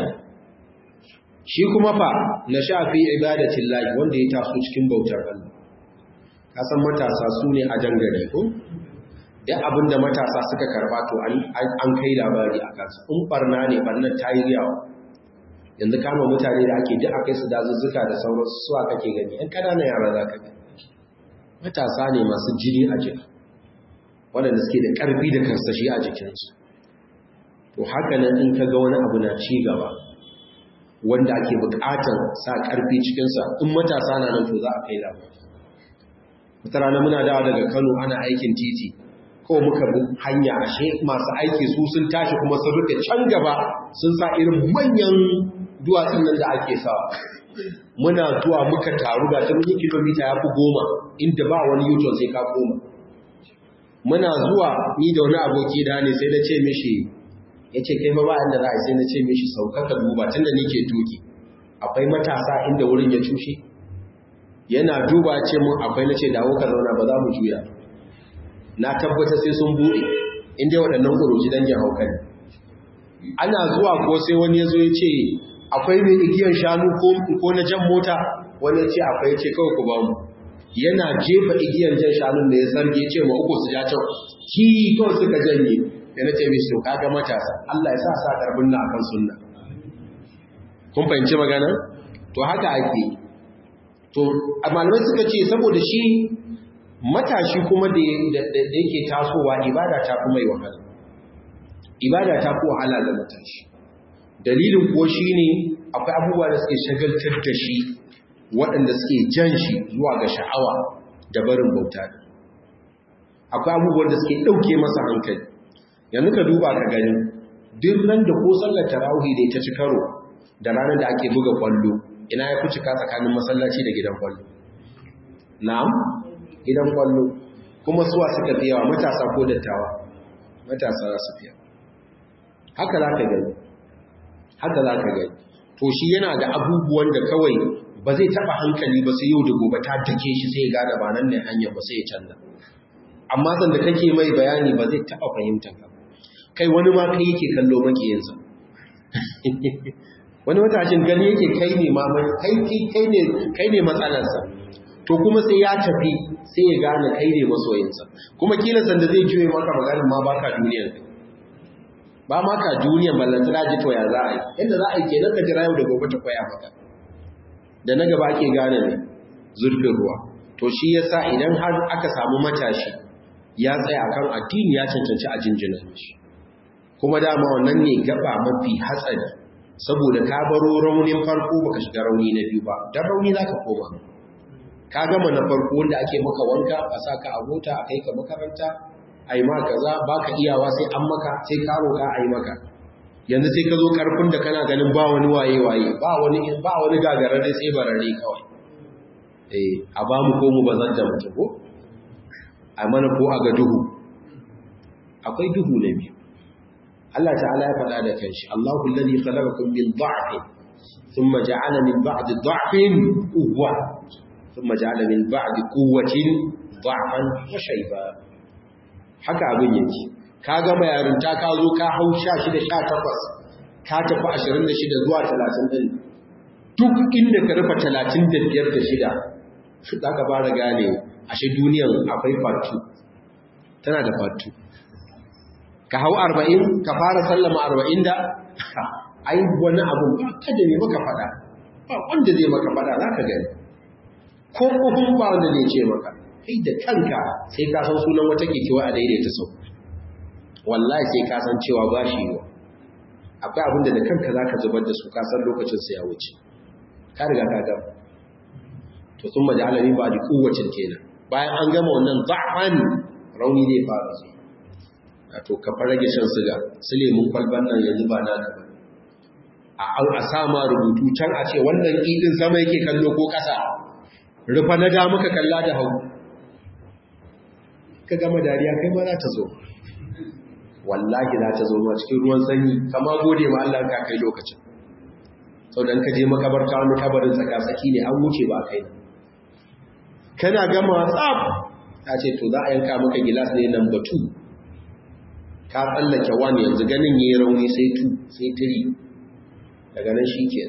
shi kuma fa na shafi ibadatin lahi wanda ya taso cikin bautar Allah kasan matasa su ne a dangane ko duk abinda matasa suka karba to an kai labari a kansu in barna ne barnar ta yi yawa yanzu kama mutane da ake ji a kai su dazuzzuka da sauransu suwa kake gani ‘yan ƙananan yara za ka gani matasa ne masu jini a jiki waɗanda suke da ƙarfi da karsashi a jikinsu to haka nan in ka ga wani abu na ci gaba wanda ake buƙatar sa ƙarfi cikinsa in matasa na nan to za a kai labari wata rana muna dawa daga kano ana aikin titi ko muka bi hanya ashe masu aiki su sun tashi kuma sun rufe can gaba sun sa irin manyan duwatsun nan da ake sawa muna zuwa muka taru ga ta muni kilomita ya fi goma inda ba wani yuton sai ka koma muna zuwa ni da wani aboki da ne sai na ce mishi ya ce kai ba inda za a sai na ce mishi saukaka duba tun da nike tuki akwai matasa inda wurin ya cushe yana duba ce mun akwai na ce dawo ka zauna ba za mu juya na tabbata sai sun buɗe inda waɗannan ƙuruci dangin hauka ne ana zuwa ko sai wani ya zo ya ce akwai mai igiyar shanu ko na jan mota wani ya ce akwai ce kawai ku ba mu yana jefa igiyar jan shanun da ya sarge ce ma uku su ja can ki kawai suka janye da na ce mai shi kaga matasa Allah ya sa sa karbin na akan sunna kun fahimci magana to haka ake to malamai suka ce saboda shi matashi kuma da yake tasowa ibada ta fi mai wahala ibada ta fi wahala ga matashi dalilin kuwa shine akwai abubuwa da suke shagaltar da shi waɗanda suke jan shi zuwa ga sha'awa da barin bauta akwai abubuwan da suke ɗauke masa hankali yanzu ka duba ka gani duk nan da ko sallar tarawih da ta ci karo da ranar da ake buga kwallo ina ya fi cika tsakanin masallaci da gidan kwallo na'am gidan kwallo kuma suwa suka fi yawa matasa ko dattawa matasa za su fi yawa haka za ka gani haka za ka gani to shi yana da abubuwan da kawai ba zai taɓa hankali ba sai yau da gobe ta take shi sai ya gane ba nan ne hanyar ba sai ya canza amma sanda kake mai bayani ba zai taɓa fahimtar ka kai wani ma kai yake kallo makiyinsa wani matashin gani yake kai ne mamai kai kai ne kai ne matsalarsa to kuma sai ya tafi sai ya gane kai ne masoyinsa kuma kila sanda zai juye maka maganin ma baka duniyar ba maka duniyar ballantana ji to ya za a yi inda za a yi kenan ka jira yau da gobe ta koya maka da na gaba ake gane ne zurfin ruwa to shi yasa idan har aka samu matashi ya tsaya akan addini ya cancanci a jinjina shi kuma dama wannan ne gaba mafi hatsari saboda ka baro raunin farko baka shiga rauni na biyu ba dan rauni zaka koma ka gama na farko wanda ake maka wanka a saka a mota a kai ka makaranta ai ma kaza baka iyawa sai an maka sai ka roka ai maka yanzu sai ka zo karfin da kana ganin ba wani waye waye ba wani ba wani gagarare sai barare kawai eh a ba mu ko mu bazan da mutum ko a mana ko a ga duhu akwai duhu na biyu Allah ta'ala ya faɗa da kanshi Allahu alladhi khalaqakum min dha'fin thumma ja'ala min ba'di dha'fin quwwa thumma ja'ala min ba'di quwwatin dha'fan wa shayba haka abin yake ka ga yarinta ka zo ka hau sha shida sha takwas ka tafi ashirin da shida zuwa talatin din duk inda ka rufa talatin da biyar da shida shi zaka fara gane ashe duniyar akwai fatu tana da fatu ka hau arba'in ka fara sallama arba'in da ai wani abu ba kada ne maka fada ba wanda zai maka fada za ka gani ko kofin ba wanda zai ce maka kai da kanka sai ka san sunan wata kekewa a daidaita sau wallahi sai ka san cewa ba shi yiwa akwai abinda da kanka za ka zubar da su ka san lokacin sa ya wuce ka riga ka gama to sun majalami ba da kowacin kenan bayan an gama wannan za'an rauni zai fara zuwa to ka farage shan siga su lemun kwalban nan yanzu ba na gaba a sama rubutu can a ce wannan idin sama yake kallo ko ƙasa rufa na da muka kalla da hau ka gama dariya kai ma za ta zo wallahi za ta zo ma cikin ruwan sanyi kama gode ma Allah ka kai lokacin sau dan ka je makabarta wani kabarin tsaka-tsaki ne an wuce ba kai kana gama tsaf ta ce to za a yanka maka gilas ne number two ka tsallake wani yanzu ganin yayi rauni sai two sai three daga nan shi ke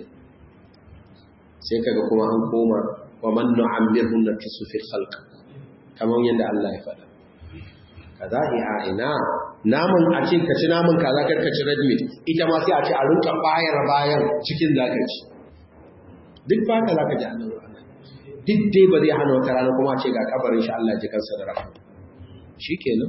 sai kaga kuma an koma wa man nu'ammirhum nakisu fil khalq kamar yadda Allah ya faɗa kaza a ina naman a ce ka ci naman kaza kar ka ci red meat ita ma sai a ce a rinka bayar bayar cikin zaka ci duk ba ka zaka ji annabi duk dai ba zai hana wata rana kuma a ce ga kabarin shi Allah ji kansa da rahama shikenan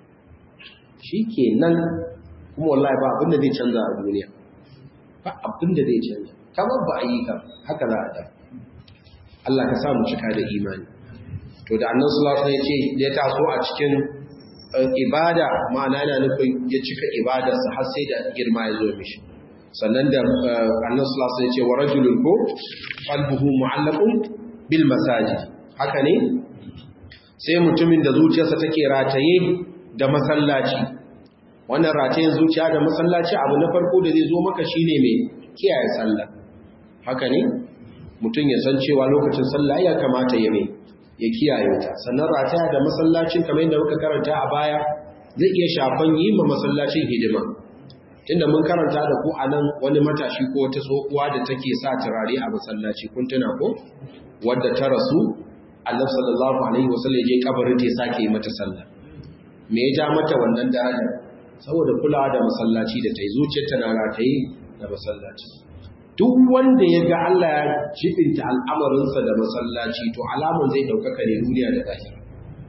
shikenan kuma wallahi ba abin da zai canza a duniya ba abin da zai canza kamar ba a yi ka haka za a da Allah ka samu cika da imani to da annan sulasa ya ce ya taso a cikin ibada ma'ana yana nufin ya cika ibadarsa har sai da girma ya zo mishi sannan da annan sulasa ya ce wa rajulun ko qalbuhu mu'allaqun bil masajid haka ne sai mutumin da zuciyarsa take rataye da masallaci wannan ratayen zuciya da masallaci abu na farko da zai zo maka shine mai kiyaye sallah haka ne mutum ya san cewa lokacin sallah ya kamata ya mai ya kiyaye ta sannan rataya da masallacin kamar yadda muka karanta a baya zai iya shafan yi ma masallacin hidima tunda mun karanta da ku anan wani matashi ko wata tsohuwa da take sa turare a masallaci kun tuna ko wadda ta rasu Annabi sallallahu alaihi wasallam ya je kabarin ta sake yi mata sallah me ya ja mata wannan daraja saboda kulawa da masallaci da ta yi zuciyarta na rataye da masallaci duk wanda ya ga Allah ya jibinta al'amarinsa da masallaci to alamun zai ɗaukaka ne duniya da lahira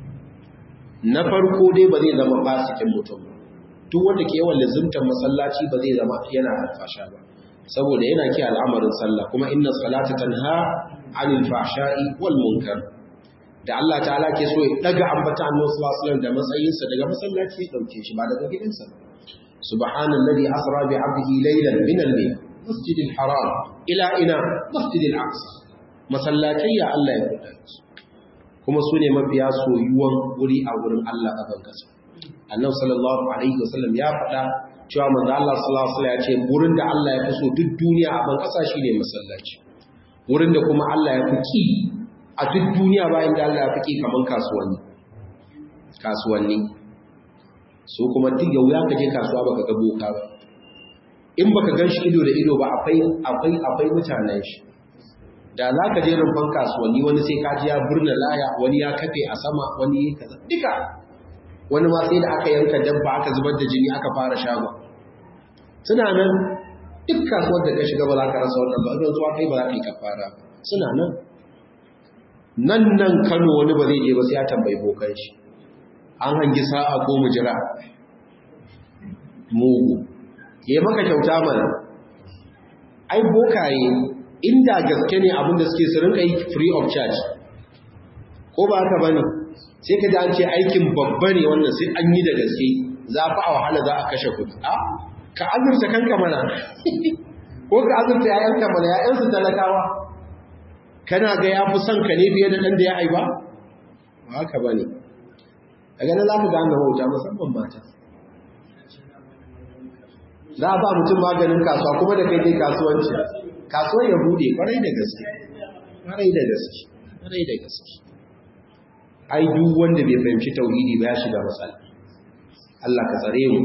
na farko dai ba zai zama fasikin mutum duk wanda ke yawan lizimtar masallaci ba zai zama yana alfasha ba saboda yana ki al'amarin sallah kuma inna salata tanha 'anil fahsha'i wal munkar da Allah ta'ala ke so ya daga ambata annabi sallallahu alaihi wasallam da matsayinsa daga masallaci ya dauke shi ba daga gidansa subhanallazi asra bi 'abdihi laylan min al-layl masjidil haram ila ina masjidil aqsa masallatai ya Allah ya kuɗa kuma su ne mafiya soyuwan wuri a wurin Allah a ban kasa annabi sallallahu alaihi wasallam ya faɗa cewa manzo Allah sallallahu alaihi wasallam ya ce wurin da Allah ya fi so duk duniya a ban kasa shine masallaci wurin da kuma Allah ya fi ki a duk duniya bayan da Allah ya fi ki kaman kasuwanni kasuwanni so kuma duk yau ya kaje kasuwa baka ga boka ba in baka gan shi ido da ido ba akwai akwai akwai mutanen shi da za ka je rumfan kasuwanni wani sai ka ji ya burna laya wani ya kafe a sama wani ya kaza duka wani ma sai da aka yanka dabba aka zubar da jini aka fara shago suna nan duk kasuwar da ka shiga ba za ka rasa wannan ba idan zuwa kai ba za ka yi kafara suna nan nan nan Kano wani ba zai je ba sai ya tambayi bokan shi an hangi sa'a ko mu jira mugu ya maka kyauta mana ai bokaye inda gaske ne abinda suke su rinka yi free of charge ko ba haka bane sai ka ji an ce aikin babba ne wannan sai an yi da gaske za fa a wahala za a kashe kuɗi a ka azurta kanka mana ko ka azurta yayanka mana yayansu talakawa kana ga ya fi son ka ne fiye da ɗan da ya haifa ba haka bane daga nan za mu ga annabawa wuta musamman mata za a ba mutum maganin kasuwa kuma da kai dai kasuwanci kasuwar ya bude kwarai da gaske kwarai da gaske kwarai da gaske ai duk wanda bai fahimci tauhidi ba ya shiga matsala Allah ka tsare mu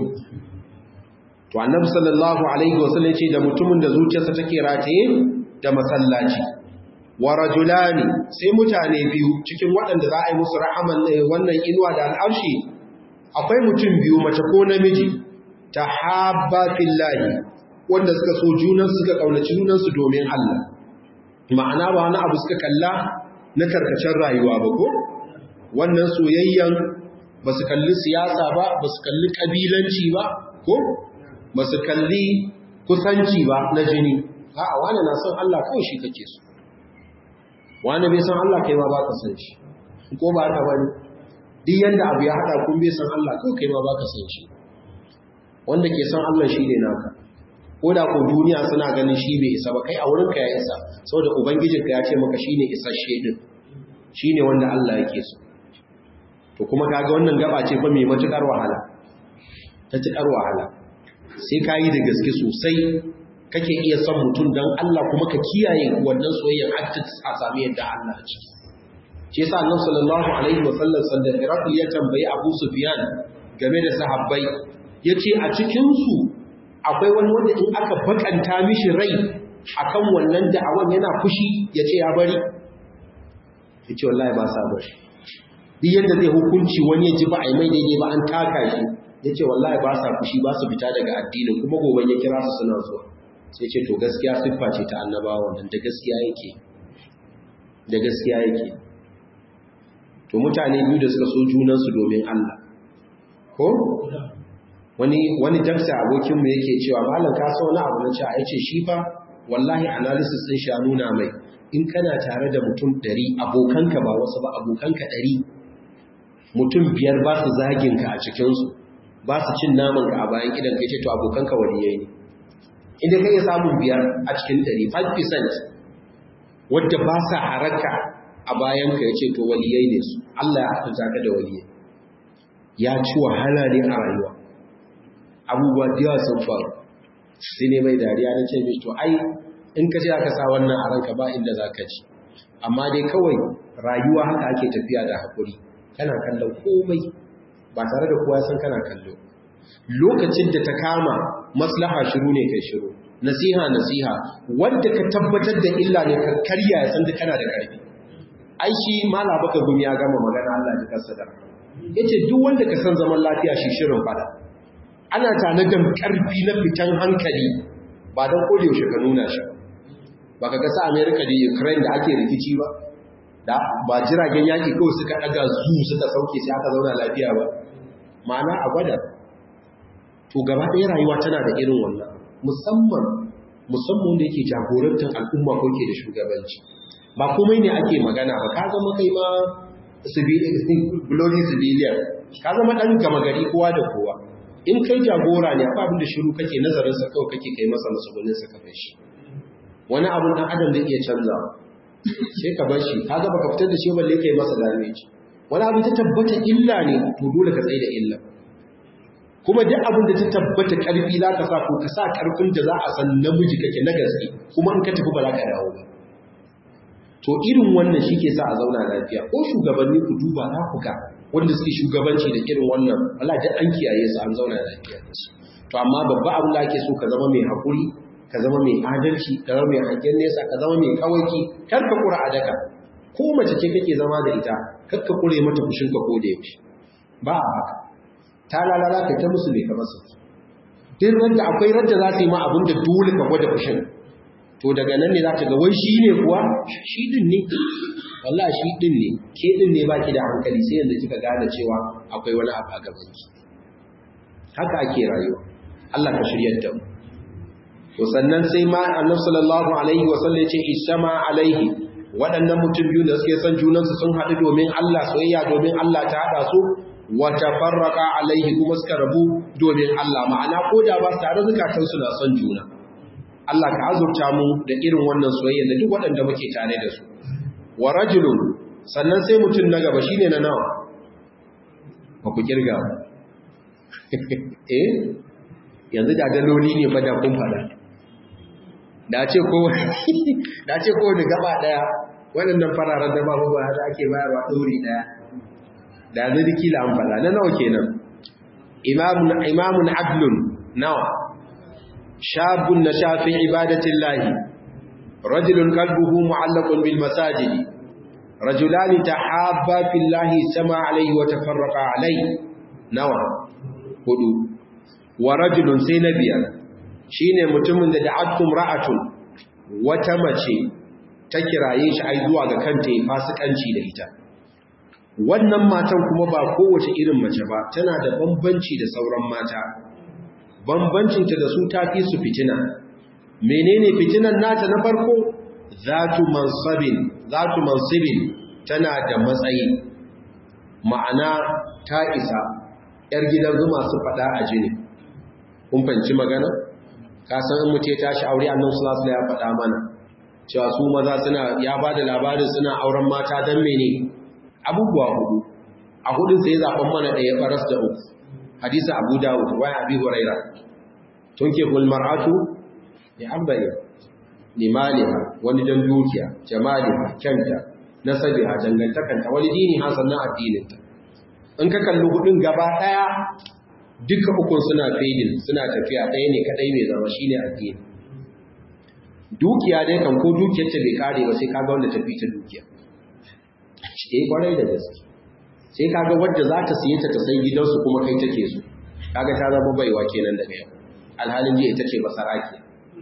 to annabi sallallahu alaihi wasallam ce da mutumin da zuciyarsa take rataye da masallaci wa rajulani sai mutane biyu cikin waɗanda za a yi musu rahaman wannan inuwa da al'arshi akwai mutum biyu mace ko namiji tahabba fillahi wanda suka so junan suka kaunaci junansu domin Allah ma'ana ba wani abu suka kalla na karkacin rayuwa ba ko wannan soyayyan ba su kalli siyasa ba ba su kalli kabilanci ba ko ba su kalli kusanci ba na jini a'a wani na son Allah kawai shi kake so wani bai san Allah kai ma ba ka san shi ko ba ka bane duk yanda abu ya hada kun bai san Allah kawai kai ma ba ka san shi wanda ke san Allah shi ne naka ko da ko duniya suna ganin shi bai isa ba kai a wurinka ya isa saboda ubangijinka ya ce maka shine isasshe din shine wanda Allah yake so to kuma kaga wannan gaba ce fa mai matukar wahala ta cikar wahala sai kai da gaske sosai kake iya son mutum dan Allah kuma ka kiyaye wannan soyayyar hatta a sami yadda Allah ya ce shi yasa Annabi sallallahu alaihi wasallam sanda Iraq ya tambayi Abu Sufyan game da sahabbai yace a cikin su akwai wani wanda in aka bakanta mishi rai akan wannan da'awan yana fushi yace ya bari yace wallahi ba sa bari duk yanda zai hukunci wani ya ji ba ai mai daidai ba an taka shi yace wallahi ba sa fushi ba su fita daga addinin kuma gobe ya kira su suna zuwa sai ce to gaskiya siffa ce ta annabawa wannan da gaskiya yake da gaskiya yake to mutane biyu da suka so junansu domin Allah ko wani wani dakta abokin mu yake cewa malam ka so wani abu na cewa yace shi fa wallahi analysis din shi nuna mai in kana tare da mutum ɗari abokanka ba wasu ba abokanka ɗari mutum biyar ba su zagin ka a cikin su ba su cin naman ka a bayan idan kai ce to abokanka waliyai ne inda kai samun biyar a cikin ɗari five percent wadda ba sa haraka a bayan ka yace to waliyai ne su Allah ya haɗa ka da waliyai ya ci wahala ne a rayuwa abubuwa da yawa sun faru sai ne mai dariya na ce mai to ai in ka ce aka sa wannan a ranka ba inda za ka ci amma dai kawai rayuwa haka ake tafiya da haƙuri kana kallon komai ba tare da kowa san kana kallo lokacin da ta kama maslaha shiru ne kai shiru nasiha nasiha wanda ka tabbatar da illa ne ka karya ya san da kana da ƙarfi ai shi mala baka gumi ya gama magana Allah ya kasa da yace duk wanda ka san zaman lafiya shi shirin fada ana tanadan karfi na fitan hankali ba don kodi yaushe ka nuna shi ba ka gasa America da Ukraine da ake rikici ba da ba jiragen yaki kawai suka daga zu suka sauke sai aka zauna lafiya ba ma'ana a gwada to gaba ɗaya rayuwa tana da irin wannan musamman musamman wanda yake jagorantar al'umma ko ke da shugabanci ba komai ne ake magana ba ka zama kai ma bloody civilian ka zama ɗan gama gari kowa da kowa in kai jagora ne akwai abin da shiru kake nazarinsa kawai kake kai masa matsuguninsa ka bar shi wani abin ɗan adam da iya canza sai ka bar shi ka gaba ka fitar da shi balle kai masa damage wani abin ta tabbata illa ne to dole ka tsaye da illa kuma duk abin da ta tabbata ƙarfi za ka sa ko ka sa ƙarfin da za a san namiji kake na gaske kuma in ka tafi ba za ka dawo ba to irin wannan shi ke sa a zauna lafiya ko shugabanni ku duba na ku ga wanda suke shugabanci da irin wannan wala da an kiyaye su an zauna lafiya da su to amma babba abin da ake so ka zama mai hakuri ka zama mai adalci ka zama mai hangen nesa ka zama mai kawaki kar ka kura adaka ko mace ce kake zama da ita kar ka kure mata fushin ka ko da yaushe ba a haka ta lalala ka ta musu mai kamar su duk randa akwai randa za su yi ma abin da dole ka gwada fushin to daga nan ne za ta ga wai shi ne kuwa shi din ne wallahi shi din ne ke din ne baki da hankali sai yanzu kika gane cewa akwai wani abu a gaban ki haka ake rayuwa Allah ka shiryar da mu to sannan sai ma Annabi sallallahu alaihi wa sallam yace ishama alaihi waɗannan mutum biyu da suke son junansu sun haɗu domin Allah soyayya domin Allah ta haɗa su wa tafarraqa alaihi kuma suka rabu domin Allah ma'ana ko da ba su tare zukatan su na son juna Allah ka azurta mu da irin wannan soyayya da duk waɗanda muke tare da su wa rajulun sannan sai mutum na gaba shine na nawa ba ku kirga eh yanzu da daloli ne fa da kun fada da ce ko da ce ko da gaba daya waɗannan fararen da babu ba da ake bayarwa ɗori daya da zai kila an fada na nawa kenan imamun imamun adlun nawa shabun nasha fi ibadatillahi rajulun qalbuhu mu'allaqun bil masajidi rajulani tahabba fillahi sama alayhi wa tafarraqa alayhi nawa hudu wa rajulun sai nabiyar shine mutumin da da'atkum ra'atun wata mace ta kiraye shi ai zuwa ga kanta ya fasikanci da ita wannan matan kuma ba kowace irin mace ba tana da bambanci da sauran mata bambancinta da su tafi su fitina menene fitinan nata na farko zatu mansabin zatu mansibin tana da matsayi ma'ana ta isa yar gidan zuma su fada a jini kun fanci magana ka san in mutai tashi aure Annabi sallallahu alaihi wasallam ya fada mana cewa su maza suna ya bada labarin suna auren mata dan mene abubuwa hudu a hudun sai zaben mana da ya faras da uku hadisi Abu Dawud wa Abi Hurairah tunke kul mar'atu li arba'in limaliha wani dan dukiya jamaliha kyanta nasabiha dangantakanta wani dini hasanna addininta in ka kalli hudun gaba daya duka ukun suna fadin suna tafiya daya ne kadai mai zama shine addini dukiya dai kan ko dukiyar ta bai kare ba sai kaga wanda tafi ta dukiya eh kwarai da gaske sai kaga wanda za ta siye ta ta sai gidansu kuma kai take so kaga ta zama baiwa kenan daga yau alhalin ji ita ce basarake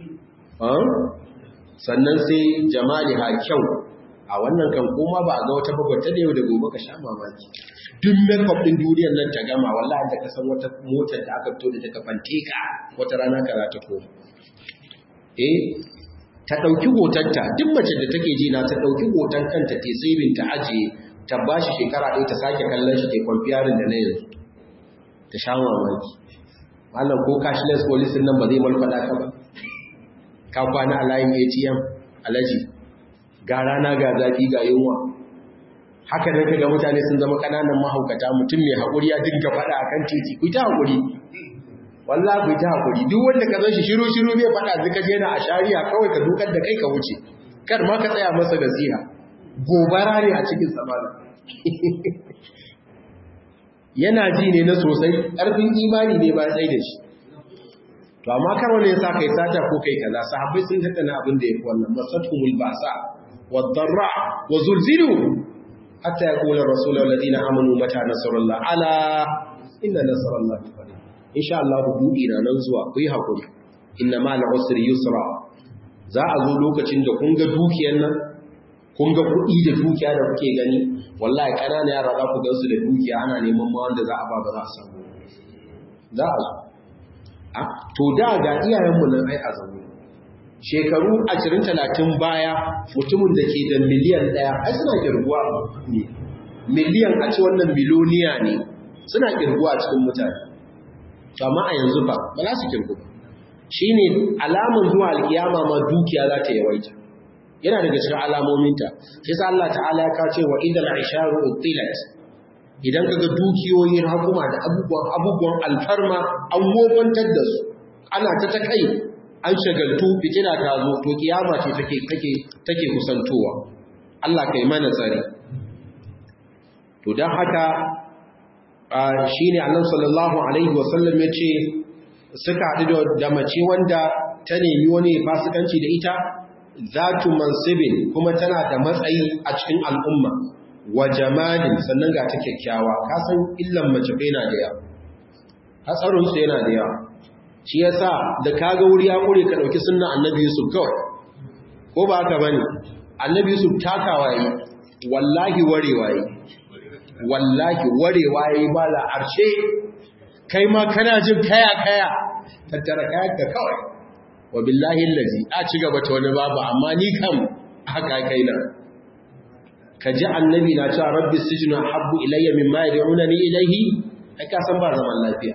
sannan sai jamali ha kyau a wannan kan kuma ba a ga wata babata da yau da gobe ka sha mamaki duk makeup din duniyar nan ta gama wallahi da ka san wata motar da aka fito da ta kafante ka wata rana ka za ta koma eh ta dauki hotonta duk mace da take ji na ta dauki hoton kanta ta saving ta ajiye ta bashi shekara ɗaya ta sake kallon shi ta comparing da na yanzu ta sha mamaki wannan ko cashless policy nan ba zai malfada ka ba ka kwana a layin A T M alaji ga rana ga zafi ga yunwa haka ne kaga mutane sun zama kananan mahaukata mutum mai hakuri ya dinga fada akan titi ku ta hakuri wallahi ku ta hakuri duk wanda ka zan shi shiru shiru bai fada zaka je na a shari'a kawai ka dukar da kai ka wuce kar ma ka tsaya masa nasiha gobara ne a cikin samana yana ji ne na sosai ƙarfin imani ne ba sai da shi to amma kar wani ya sa kai sata ko kai kaza sahabbai sun tattana abin da yafi wannan masatumul basa wad-darra wa zulzilu hatta yaqula ar-rasul alladhina amanu mata nasrullah ala inna nasrallahi qarib insha Allah buɗi na nan zuwa ku yi hakuri inna ma al-usri yusra za a zo lokacin da kun ga dukiyar nan kun ga kuɗi da dukiya da kuke gani wallahi ƙanana yara za ku gansu da dukiya ana neman ma wanda za a ba ba za a samu za a zo to da ga iyayenmu nan ai a zaune shekaru ashirin talatin baya mutumin da ke da miliyan ɗaya ai suna kirguwa ne miliyan a ce wannan miloniya ne suna kirguwa a cikin mutane amma a yanzu ba ba za su kirgu ba shi ne alamun zuwa alkiyama ma dukiya za ta yawaita yana daga cikin alamominta sai sa Allah ta'ala ya ce wa idal aisharu utilat idan kaga dukiyoyin hakuma da abubuwan abubuwan alfarma an wobantar da su ana ta ta kai an shagaltu fitina ta zo to kiyama ce take take take kusantowa Allah kai mana tsari to dan haka shine Annabi sallallahu alaihi wasallam yace suka hadu da mace wanda ta nemi wani fasikanci da ita zatu mansibin kuma tana da matsayi a cikin al'umma wa jamalin sannan ga ta kyakkyawa ka san illan mace bai na da yawa hatsarin su yana da yawa shi yasa da kaga wuri ya kure ka dauki sunnan annabi Yusuf kawai ko ba haka bane annabi Yusuf takawa yi wallahi warewa yi wallahi warewa yi ba la arshe kai ma kana jin kaya kaya tattara kayan ka kawai wa billahi allazi a ci gaba ta wani babu amma ni kam haka kai na kaji annabi na cewa rabbi sijnu habbu ilayya mimma yad'unani ilayhi ai ka san ba zaman lafiya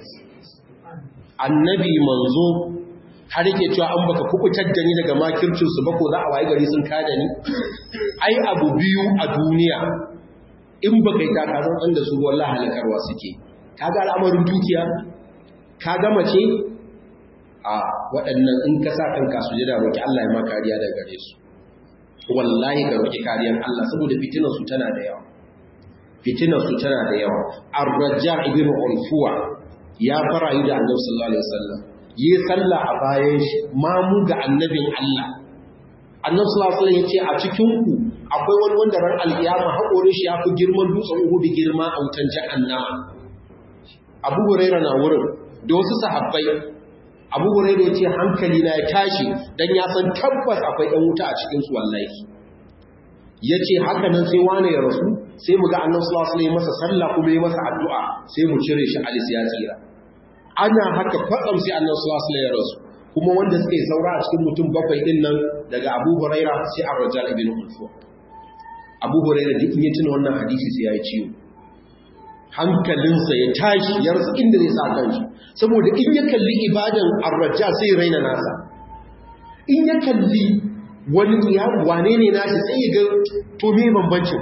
annabi manzo har yake cewa an baka kubutar da ni daga makircin su ba ko za a wayi gari sun kada ni ai abu biyu a duniya in baka yi takazan an da su wallahi halakarwa suke kaga al'amarin dukiya kaga mace a waɗannan in ka sa kanka su jira roki Allah ya maka kariya daga gare su wallahi ka roki kariyar Allah saboda fitinar su tana da yawa fitinar su tana da yawa ar-rajja' ibn ulfuwa ya fara yi da annabi sallallahu alaihi wasallam yi sallah a bayan shi mamu ga annabin Allah annabi sallallahu alaihi wasallam yace a cikin ku akwai wani wanda ran alkiyama hakorin shi yafi girman dutsen Uhud girma a wutan jahannama Abu Hurairah na wurin da wasu sahabbai Abu Hurairah yace hankali na ya tashi dan ya san tabbas akwai ɗan wuta a cikin su wallahi yace haka nan sai wani ya rasu sai mu ga annabi sallallahu alaihi wasallam masa sallah kuma yi masa addu'a sai mu cire shi alis ya tsira ana haka kwatsam sai annabi sallallahu alaihi wasallam ya rasu kuma wanda suke saura a cikin mutum bakwai din nan daga Abu Huraira sai Ar-Rajal ibn Ulfuwa Abu Huraira duk in ya tuna wannan hadisi sai ya yi ciwo hankalinsa ya tashi ya rasa inda zai sa kanshi saboda in ya kalli ibadan Ar-Rajal sai raina nasa in ya kalli wani ya wane ne nashi sai ya ga to me bambancin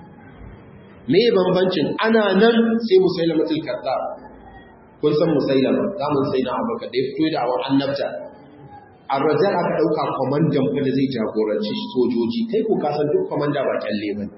me bambancin ana nan sai Musailamatul Kazzab kun san Musailama zamun sai na Abubakar da ya fito da awan annabta Ar-Rajal aka dauka komandan fa da zai jagoranci sojoji kai ko ka san duk komanda ba kalle bane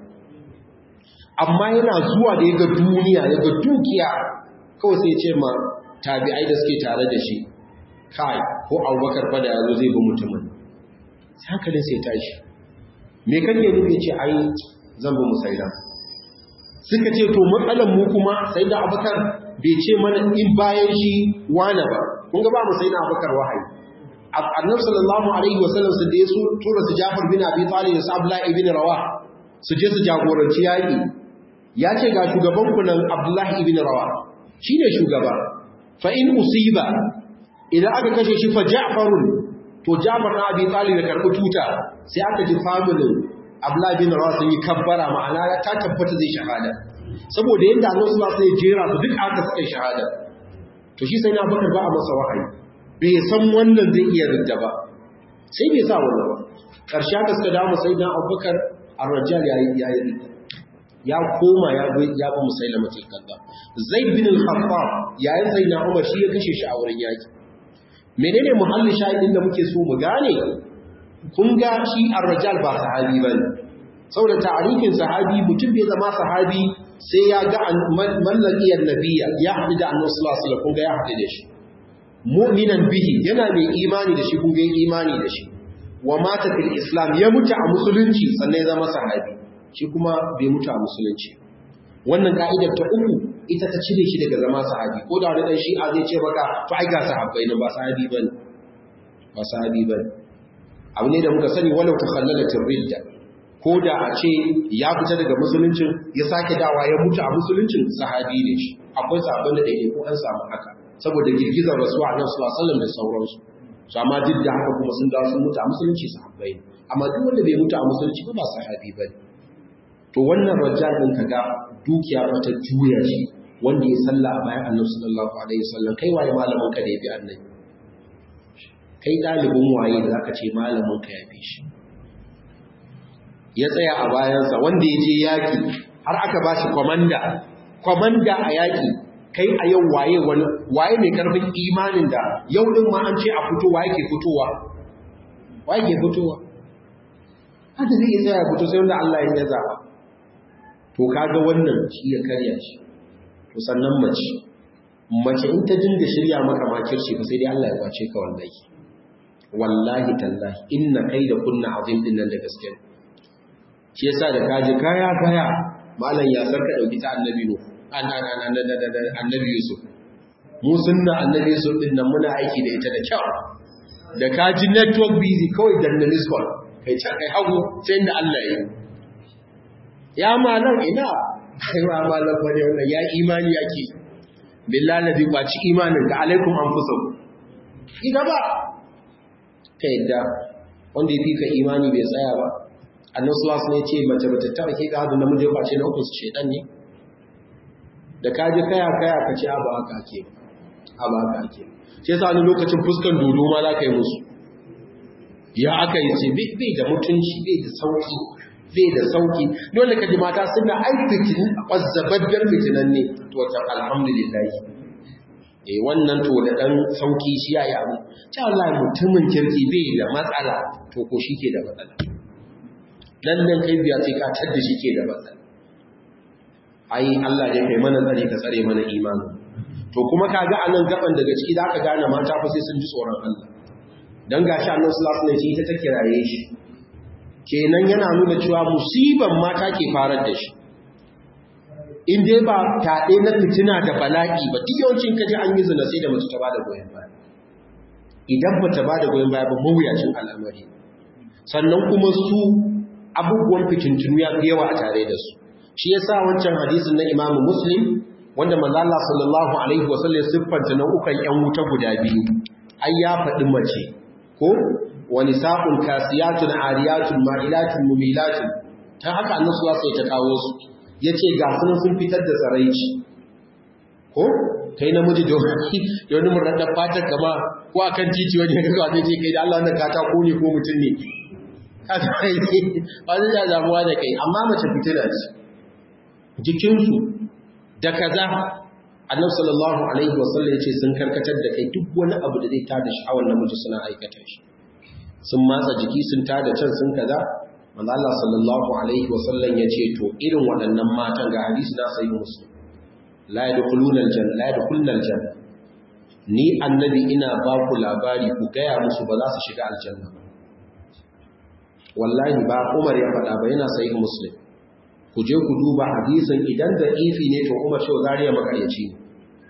amma yana zuwa da yaga duniya yaga dukiya kawai sai ya ce ma tabi'ai da suke tare da shi kai ko Abubakar fa da yazo zai bi mutumin sai hankalin sai tashi me kake nufi ce ai zan bi Musailama suka ce to matsalan mu kuma sai da Abubakar bai ce mana in bayan shi wane ba kun ga ba mu sai na Abubakar wahayi Annabi sallallahu alaihi wasallam su da su tura su Jafar bin Abi Talib da Abdullah ibn Rawah su je su jagoranci yaki ya ce ga shugaban ku nan Abdullah ibn Rawah shine shugaba fa in usiba idan aka kashe shi fa Ja'farun to Jafar na Abi Talib da karbi tuta sai aka ji family Abdullah bin Rawah sun yi kabbara ma'ana ta tabbata zai shahada saboda yanda Allah sallallahu alaihi wasallam ya jera su duk aka suka shahada to shi sai na Abubakar ba a masa wahayi bai san wannan zai iya ridda ba sai bai sa wannan ba karshe aka suka dawo sai na Abubakar Ar-Rajal ya yi ya koma ya bi ya bi Musailamatul Kazzab Zaid bin al-Khattab yayin sai na Umar shi ya kashe shi a wurin yaki menene muhallin shahidin da muke so mu gane kun ga shi Ar-Rajal ba sahabi bane saboda ta'arifin sahabi mutum bai zama sahabi sai ya ga mallakiyar nabiyya ya haɗu da annabi sallallahu alaihi wasallam kun ga ya haɗu da shi mu'minan bihi yana mai imani da shi kun ga imani da shi wa mata fil islam ya mutu a musulunci sannan ya zama sahabi shi kuma bai mutu a musulunci wannan ka'idar ta uku ita ta cire shi daga zama sahabi ko da wani dan shi'a zai ce maka to ai ga sahabbai ne ba sahabi bane ba sahabi bane abu ne da muka sani walau takhallalatir ridda ko da a ce ya fita daga musuluncin ya sake dawa ya mutu a musuluncin sahabi ne shi akwai sabon da daidai ko an samu haka saboda girgizar rasuwa a nan sallallahu alaihi wasallam da sauransu su amma duk da haka kuma sun dawo sun mutu a musulunci sahabbai amma duk wanda bai mutu a musulunci ba ba sahabi ba ne to wannan rajja din kaga dukiya ba ta juya shi wanda ya salla a bayan annabi sallallahu alaihi wasallam kai waye malamin ka da ya bi annabi kai dalibin waye da zaka ce malamin ka ya bi shi ya tsaya a bayansa wanda ya je yaki har aka ba shi komanda komanda a yaki kai a yau waye wani waye mai karfin imanin da yau din ma an ce a fito waye ke fitowa waye ke fitowa haka zai tsaya ya fito sai wanda Allah ya zaba to kaga wannan shi ya karya shi to sannan mace mace in ta dinga shirya maka makirci ba sai dai Allah ya kwace ka wallahi wallahi tallahi inna kaida kunna azim din nan da gaske shi yasa da kaji kaya kaya malam ya sarka dauki ta annabi no annabi Yusuf mu sunna annabi Yusuf din nan muna aiki da ita da kyau da kaji network busy kawai dan na miss call kai ta kai hagu sai inda Allah ya yi ya malam ina kai wa malam bane wannan ya imani yake billahi ladhi kwaci imanin ka alaikum anfusakum ida ba kai da wanda yafi ka imani bai tsaya ba annabi sallallahu alaihi wasallam ya ce mace bata taba ke ga hadu namiji ba ce na uku shedan ne da kaje kaya kaya ka ce aba haka ake aba haka ake sai sa wani lokacin fuskan dodo ma za ka yi musu ya aka yi ce bai da mutunci bai da sauki bai da sauki dole ka ji mata suna aikitin kwazzababben fitinan ne to wata alhamdulillah eh wannan to da dan sauki shi yayi abu ta Allah mutumin kirki bai da matsala to ko shike da matsala dan nan kai biya sai ka tadda shike da matsala ai Allah ya kai mana tsare ka tsare mana imani to kuma kaga anan gaban daga ciki da aka gane mata fa sai sun ji tsoron Allah dan gashi Allah sallallahu alaihi wasallam ita ta kiraye shi kenan yana nuna cewa musiban mata ke farar da shi in dai ba taɗe na fitina da bala'i ba duk yawancin kaji an yi zina sai da mace ta bada goyon baya idan ba ta bada goyon baya ba mawuyacin al'amari sannan kuma su abubuwan fitintunu ya fi yawa a tare da su shi yasa wancan hadisin na Imam Muslim wanda manzo Allah sallallahu alaihi wasallam siffanta nau'ukan ƴan wuta guda biyu ai ya faɗi mace ko wani sa'un kasiyatun ariyatun ma'ilatun mumilatun ta haka annabi sallallahu alaihi wasallam ta kawo su yace ga sun sun fitar da tsaraici ko kai namiji da wani murɗar fatar kama ko akan titi wani ga ga zai ce kai da Allah wannan katako ne ko mutum ne ka sai ba zai damuwa da kai amma mace fitina ce jikinsu da kaza annabi sallallahu alaihi wasallam yace sun karkatar da kai duk wani abu da zai tada sha'awar namiji suna aikata shi sun matsa jiki sun tada can sun kaza manzo Allah sallallahu alaihi wasallam yace to irin waɗannan matan ga hadisi da sai muslim la yadkhuluna aljanna la yadkhuluna aljanna ni annabi ina ba ku labari ku gaya musu ba za su shiga aljanna wallahi ba Umar ya faɗa ba yana sahih muslim ku je ku duba hadisin idan da ifi ne to Umar shi zariya makaryaci ne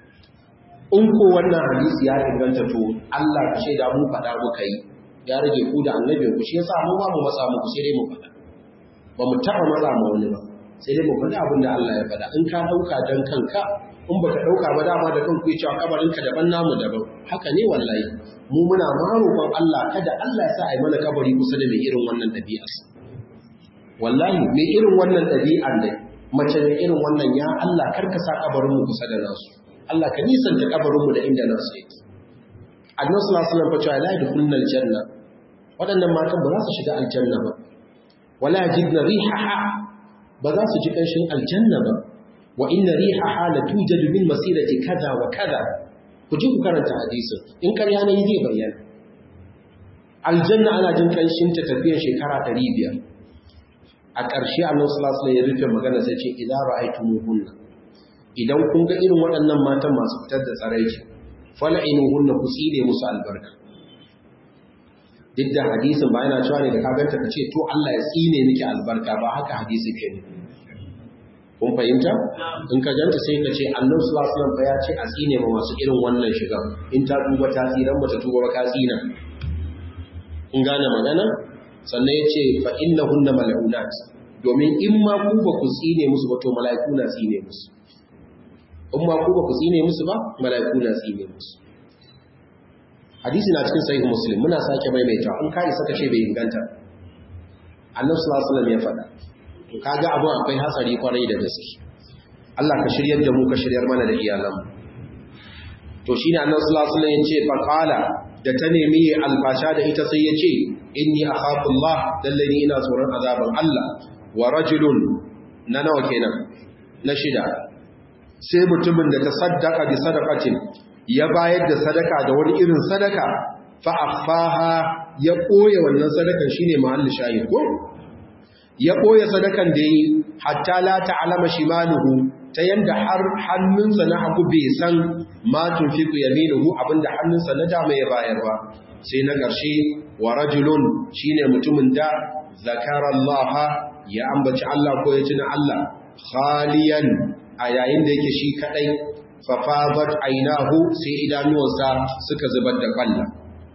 in ko wannan hadisi ya inganta to Allah ka shaida mu faɗa muka yi ya rage ku da annabi ku shi yasa mu ba mu matsa muku sai dai mu faɗa ba mu taɓa matsa ma wani ba sai dai mu faɗa abin da Allah ya faɗa in ka ɗauka dan kanka in baka ɗauka ba dama da kanku ya cewa kabarinka daban namu daban haka ne wallahi mu muna ma roƙon Allah kada Allah ya sa a yi mana kabari kusa da mai irin wannan ɗabi'a wallahi mai irin wannan ɗabi'ar ne mace mai irin wannan ya Allah karka sa kabarin mu kusa da nasu Allah ka nisanta kabarin mu da inda nasu yake Annabi sallallahu alaihi wasallam fa cewa la yadkhuluna aljanna wadannan matan ba za su shiga aljanna ba wala yajidna rihaha ba za su ji kanshin aljanna ba wa inna rihaha la tujadu min masirati kaza wa kaza ku ji ku karanta hadisin in karya ne zai bayyana aljanna ana jin kanshin ta tafiyar shekara ɗari biyar a ƙarshe Annabi sallallahu alaihi wasallam ya rufe magana sai ce idza ra'aytumuhunna idan kun ga irin waɗannan matan masu fitar da tsaraici fal'inuhunna ku tsine musu albarka duk da hadisin ba yana cewa ne da kaganta ka ce to Allah ya tsine miki albarka ba haka hadisi ke ne kun fahimta in ka ganta sai ka ce Annabi sallallahu alaihi wasallam ya ce a tsine ma masu irin wannan shiga in ta duba ta tsiran ba ta tuba ba ka tsina in gane magana sannan ya ce fa innahunna mal'unat domin in ma ku ba ku tsine musu ba to mala'iku na tsine musu in ma ku ba ku tsine musu ba mala'iku na tsine musu hadisi na cikin sahih muslim muna sake maimaita in kai saka ce bai inganta annabi sallallahu alaihi wasallam ya faɗa to kaga abu akwai hatsari kwarai da gaske Allah ka shiryar da mu ka shiryar mana da iyalan mu to shine annabi sallallahu alaihi wasallam ya ce fa qala da ta nemi albasha da ita sai ya ce inni akhafu Allah dallani ina tsoron azaban Allah wa rajulun na nawa kenan na shida sai mutumin da ta saddaka bi sadaqatin ya bayar da sadaka da wani irin sadaka fa akhfaha ya koye wannan sadakan shine mahallin shahid ko ya koye sadakan da yi hatta la ta'lama shimaluhu ta yanda har hannunsa na hagu bai san ma tunfiqu yaminuhu abinda hannunsa na dama ya bayar ba sai na ƙarshe wa rajulun shine mutumin da zakara Allah ya ambaci Allah ko ya tuna Allah khaliyan a yayin da yake shi kadai fa fadat aynahu sai idanuwansa suka zubar da kwalla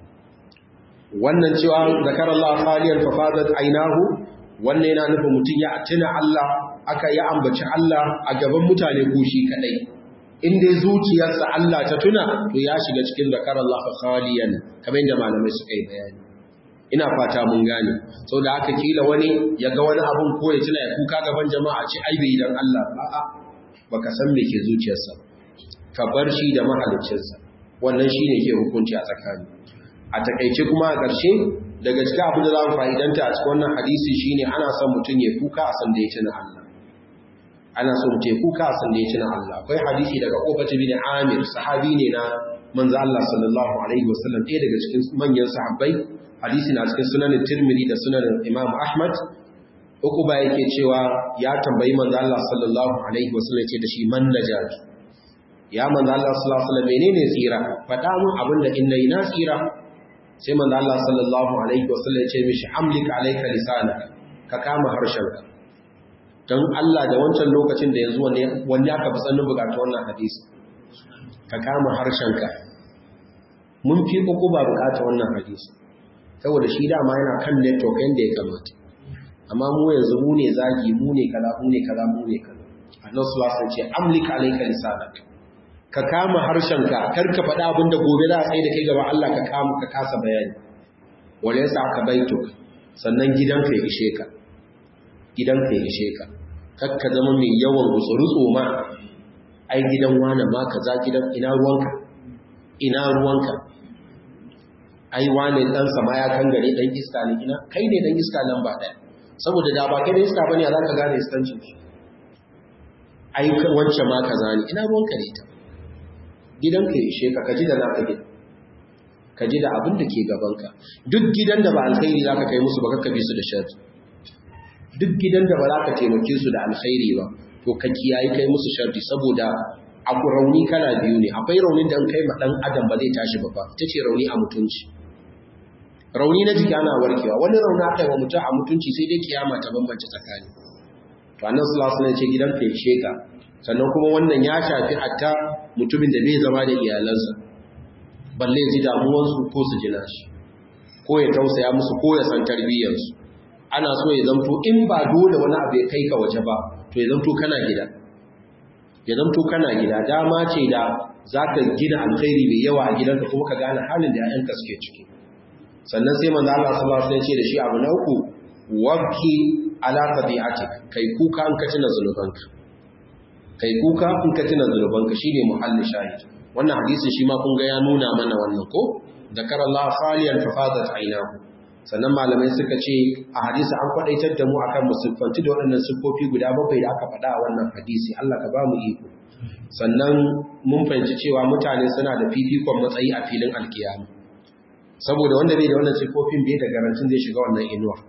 wannan cewa zakara Allah khaliyan fa fadat aynahu wannan yana nufin mutum ya tuna Allah aka yi ambaci Allah a gaban mutane ko shi kadai in dai zuciyarsa Allah ta tuna to ya shiga cikin zakar Allah khaliyan kamar yadda malamai suka yi bayani ina fata mun gane saboda haka kila wani ya ga wani abun ko ya tuna ya kuka gaban jama'a ce ai bai dan Allah a'a baka san me ke zuciyarsa ka bar shi da mahaliccinsa wannan shine ke hukunci a tsakani a takeice kuma a ƙarshe daga cikin abin da za mu fa'idanta a cikin wannan hadisi shine ana son mutum ya kuka a san da ya tuna Allah ana so mu teku ka san da ya tuna Allah akwai hadisi daga Ubayy bin Amir sahabi ne na manzo Allah sallallahu alaihi wasallam ɗaya daga cikin manyan sahabbai hadisi na cikin sunan Tirmidhi da sunan Imam Ahmad Ubayy yake cewa ya tambayi manzo Allah sallallahu alaihi wasallam ce da shi man najat ya manzo Allah sallallahu alaihi wasallam menene tsira faɗa mun abinda in nayi na tsira sai manzo Allah sallallahu alaihi wasallam ya ce mishi amlik alayka lisanaka ka kama harshenka don Allah da wancan lokacin da yanzu wani aka fi tsannin bukatu wannan hadisi ka kama harshenka mun fi uku ba bukata wannan hadisi saboda shi dama yana kan network yadda ya kamata amma mu yanzu mu ne zagi mu ne kaza mu ne kaza mu ne kaza Allah subhanahu wa ta'ala ce amlika alayka lisanak ka kama harshenka kar ka faɗa abin da gobe za a tsaye da kai gaba Allah ka kama ka kasa bayani wala yasa aka baituk sannan gidanka ya ishe ka gidanka ya ishe ka kakka zama mai yawan gutsurutsu ma ai gidan wane ma kaza gidan ina ruwanka ina ruwanka ai wane dan sama ya kangare dan iska ne ina kai ne dan iska nan ba daya saboda da ba kai da iska bane za ka gane iskancin shi ai wance ma kaza ne ina ruwanka ne ta gidanka ya ishe ka kaji da naka gida kaji da abin da ke gabanka duk gidan da ba alkhairi zaka kai musu ba kakka bi su da sharri duk gidan da ba za ka taimake su da alkhairi ba to ka kiyaye kai musu sharri saboda abu rauni kala biyu ne akwai raunin da an kai ma dan adam ba zai tashi ba fa tace rauni a mutunci rauni na jiki ana warkewa wani rauni aka yi wa mutum a mutunci sai dai kiyama ta bambance tsakani to annabi sallallahu alaihi wasallam ya ce gidan ka ishe ka sannan kuma wannan ya shafi hatta mutumin da bai zama da iyalansa balle ji damuwansu ko su jina shi ko ya tausaya musu ko ya san tarbiyyarsu ana so ya zanto in ba dole wani abu ya kai ka waje ba to ya zanto kana gida ya zanto kana gida dama ce da za ka gina alkhairi mai yawa a gidanka kuma ka gane halin da 'ya'yanka suke ciki sannan sai manzo Allah sallallahu alaihi wasallam ya ce da shi abu na uku wabki ala qadi'atik kai kuka an ka tuna zanubanka kai kuka in ka tuna zanubanka shine muhalli shahid wannan hadisin shi ma kun ga ya nuna mana wannan ko zakara Allah khaliyan fa fadat aynahu sannan malamai suka ce a hadisi an kwadaitar da mu akan musuffanci da waɗannan siffofi guda bakwai da aka faɗa a wannan hadisi Allah ka ba mu iko sannan mun fahimci cewa mutane suna da fifikon matsayi a filin alkiyama saboda wanda bai da wannan siffofin bai da garantin zai shiga wannan inuwa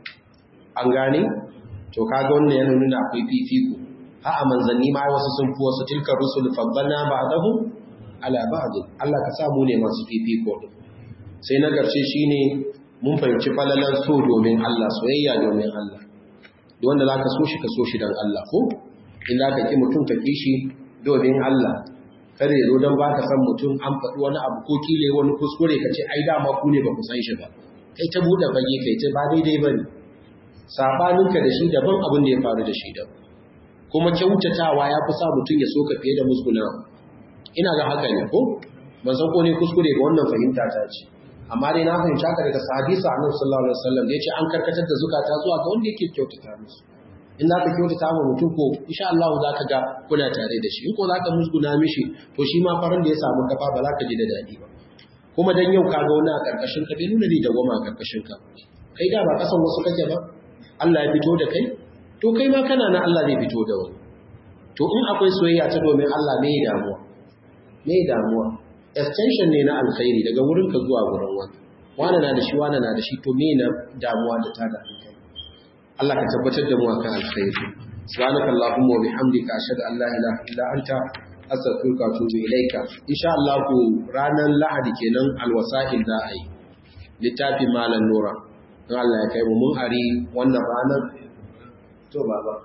an gane to kaga wannan yana nuna akwai fifiko ha a manzanni ma wasu sun fi wasu tilkar rusul faddalna ba'dahum ala ba'd Allah ka sa mu ne masu fifiko sai na garshe shine mun fahimci falalan so domin Allah soyayya domin Allah duk wanda zaka so shi ka so shi dan Allah ko in zaka ki mutum ka ki shi domin Allah kada ya zo dan baka san mutum an faɗi wani abu ko kile wani kuskure kace ai dama ku ne ba ku san shi ba kai ta bude fage kai ta ba daidai bane sabaninka da shi daban abin da ya faru da shi daban kuma kyautatawa ya fi sa mutum ya so ka fiye da musgunawa ina ga haka ne ko ban san ko ne kuskure ba wannan fahimta ta ce amma dai na fahimci haka daga hadisi annabi sallallahu alaihi wasallam da yace an karkatar da zukata zuwa ga wanda yake kyautata musu in za ka kyautata ma mutum ko insha Allah za ka ga kuna tare da shi in ko za ka musguna mishi to shi ma faran da ya samu kafa ba za ka ji da daɗi ba kuma dan yau ka ga wani a karkashin ka bai nuna ni da goma a karkashin ka kai da ba kasan wasu kake ba Allah ya fito da kai to kai ma kana na Allah zai fito da wani to in akwai soyayya ta domin Allah me damuwa me damuwa extension ne na alkhairi daga wurin ka zuwa wurin wani wani na da shi wani na da shi to me na damuwa da ta da kai Allah ka tabbatar da mu akan alkhairi subhanaka allahumma wa bihamdika ashhadu an la ilaha illa anta astaghfiruka wa atubu ilaika insha Allah ku ranar lahadi kenan alwasail da ai littafin malam nura in Allah ya kai mu mun ari wannan ranar to baba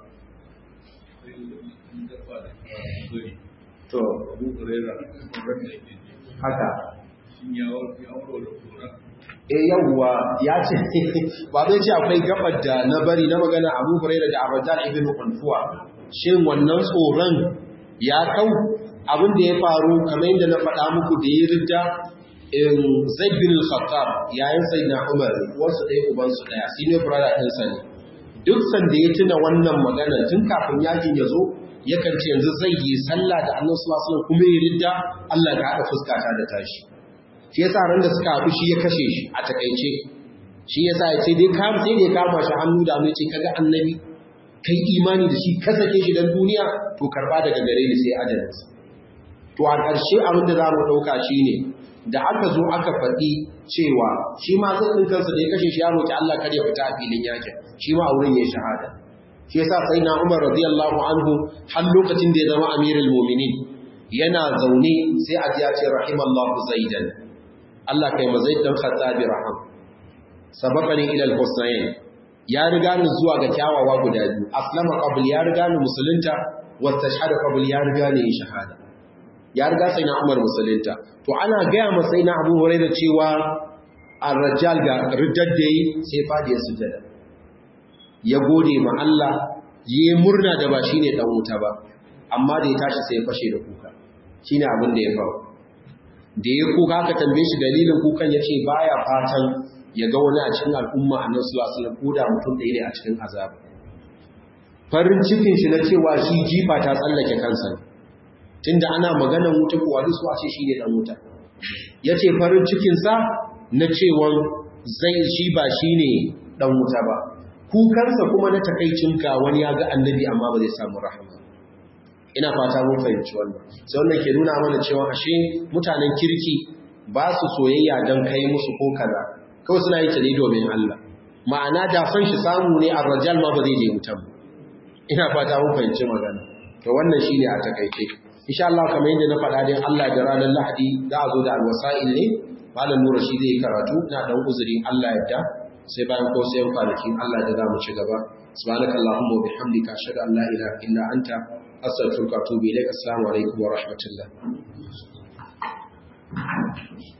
to haka eh yawwa ya ce ba zai ce akwai gabar da na bari na magana Abu Hurairah da Abdullah ibn Qunfuwa shin wannan tsoron ya kau abin da ya faru kamar yadda na faɗa muku da ya rida in Zaid bin Khattab yayin Sayyidina Umar wasu ɗaya uban su ɗaya senior brother ɗin sa ne duk sanda ya tuna wannan magana tun kafin yakin ya zo yakan ce yanzu zai yi sallah da Annabi sallallahu alaihi wasallam kuma ya rida Allah ya haɗa fuskata da tashi shi yasa ran da suka haɗu shi ya kashe shi a takaice shi yasa ya ce dai kam sai dai kama shi hannu da mai ce kaga annabi kai imani da shi ka sake shi dan duniya to karba daga gare ni sai ajalinsa to a ƙarshe abin da za mu ɗauka shine da aka zo aka faɗi cewa shi ma zai ɗin kansa da ya kashe shi ya roƙi Allah kar ya fita a filin yakin shi ma a wurin ya shahada shi yasa sai na Umar radiyallahu anhu har lokacin da ya zama amirul mu'minin yana zaune sai a ji ya ce rahimallahu zaidan Allah kai mazai dan Khattabi raham sabaqani ila al-Husayn ya riga ni zuwa ga kyawawa guda biyu aslama qabl ya riga ni musulunta wa tashhada qabl ya riga ni shahada ya riga sai na Umar musulunta to ana ga ma sai na Abu Hurairah cewa ar-rajal ga riddar da yi sai fadi ya sujada ya gode ma Allah yi murna da ba shine dan wuta ba amma da ya tashi sai ya fashe da kuka shine abin da ya faru da ya kuka aka tambaye shi dalilin kukan yace baya fatan ya ga wani a cikin al'umma annabi sallallahu alaihi wasallam koda mutum ɗaya ne a cikin azab farin cikin shi na cewa shi jifa ta tsallake kansa tunda ana maganar wuta ko wani su a ce shine dan wuta yace farin cikin sa na cewa zai shi ba shine dan wuta ba kukansa kuma na takaicin ka wani ya ga annabi amma ba zai samu rahama ina fata mun fahimci wannan sai wannan ke nuna mana cewa ashe mutanen kirki ba su soyayya dan kai musu ko kaza kawai suna yi ta ne domin Allah ma'ana da san shi samu ne a rajal ma ba zai je mutum ina fata mun fahimci magana to wannan shine a takaice insha Allah kamar yadda na faɗa dai Allah da ranar Lahadi za a zo da alwasa'il ne malam Nura shi zai karatu na dan uzuri Allah yadda sai bayan ko sai kwanakin Allah da za mu ci gaba subhanakallahumma wa bihamdika ashhadu an la ilaha illa anta astaghfiruka wa atubu ilaik assalamu alaikum wa rahmatullah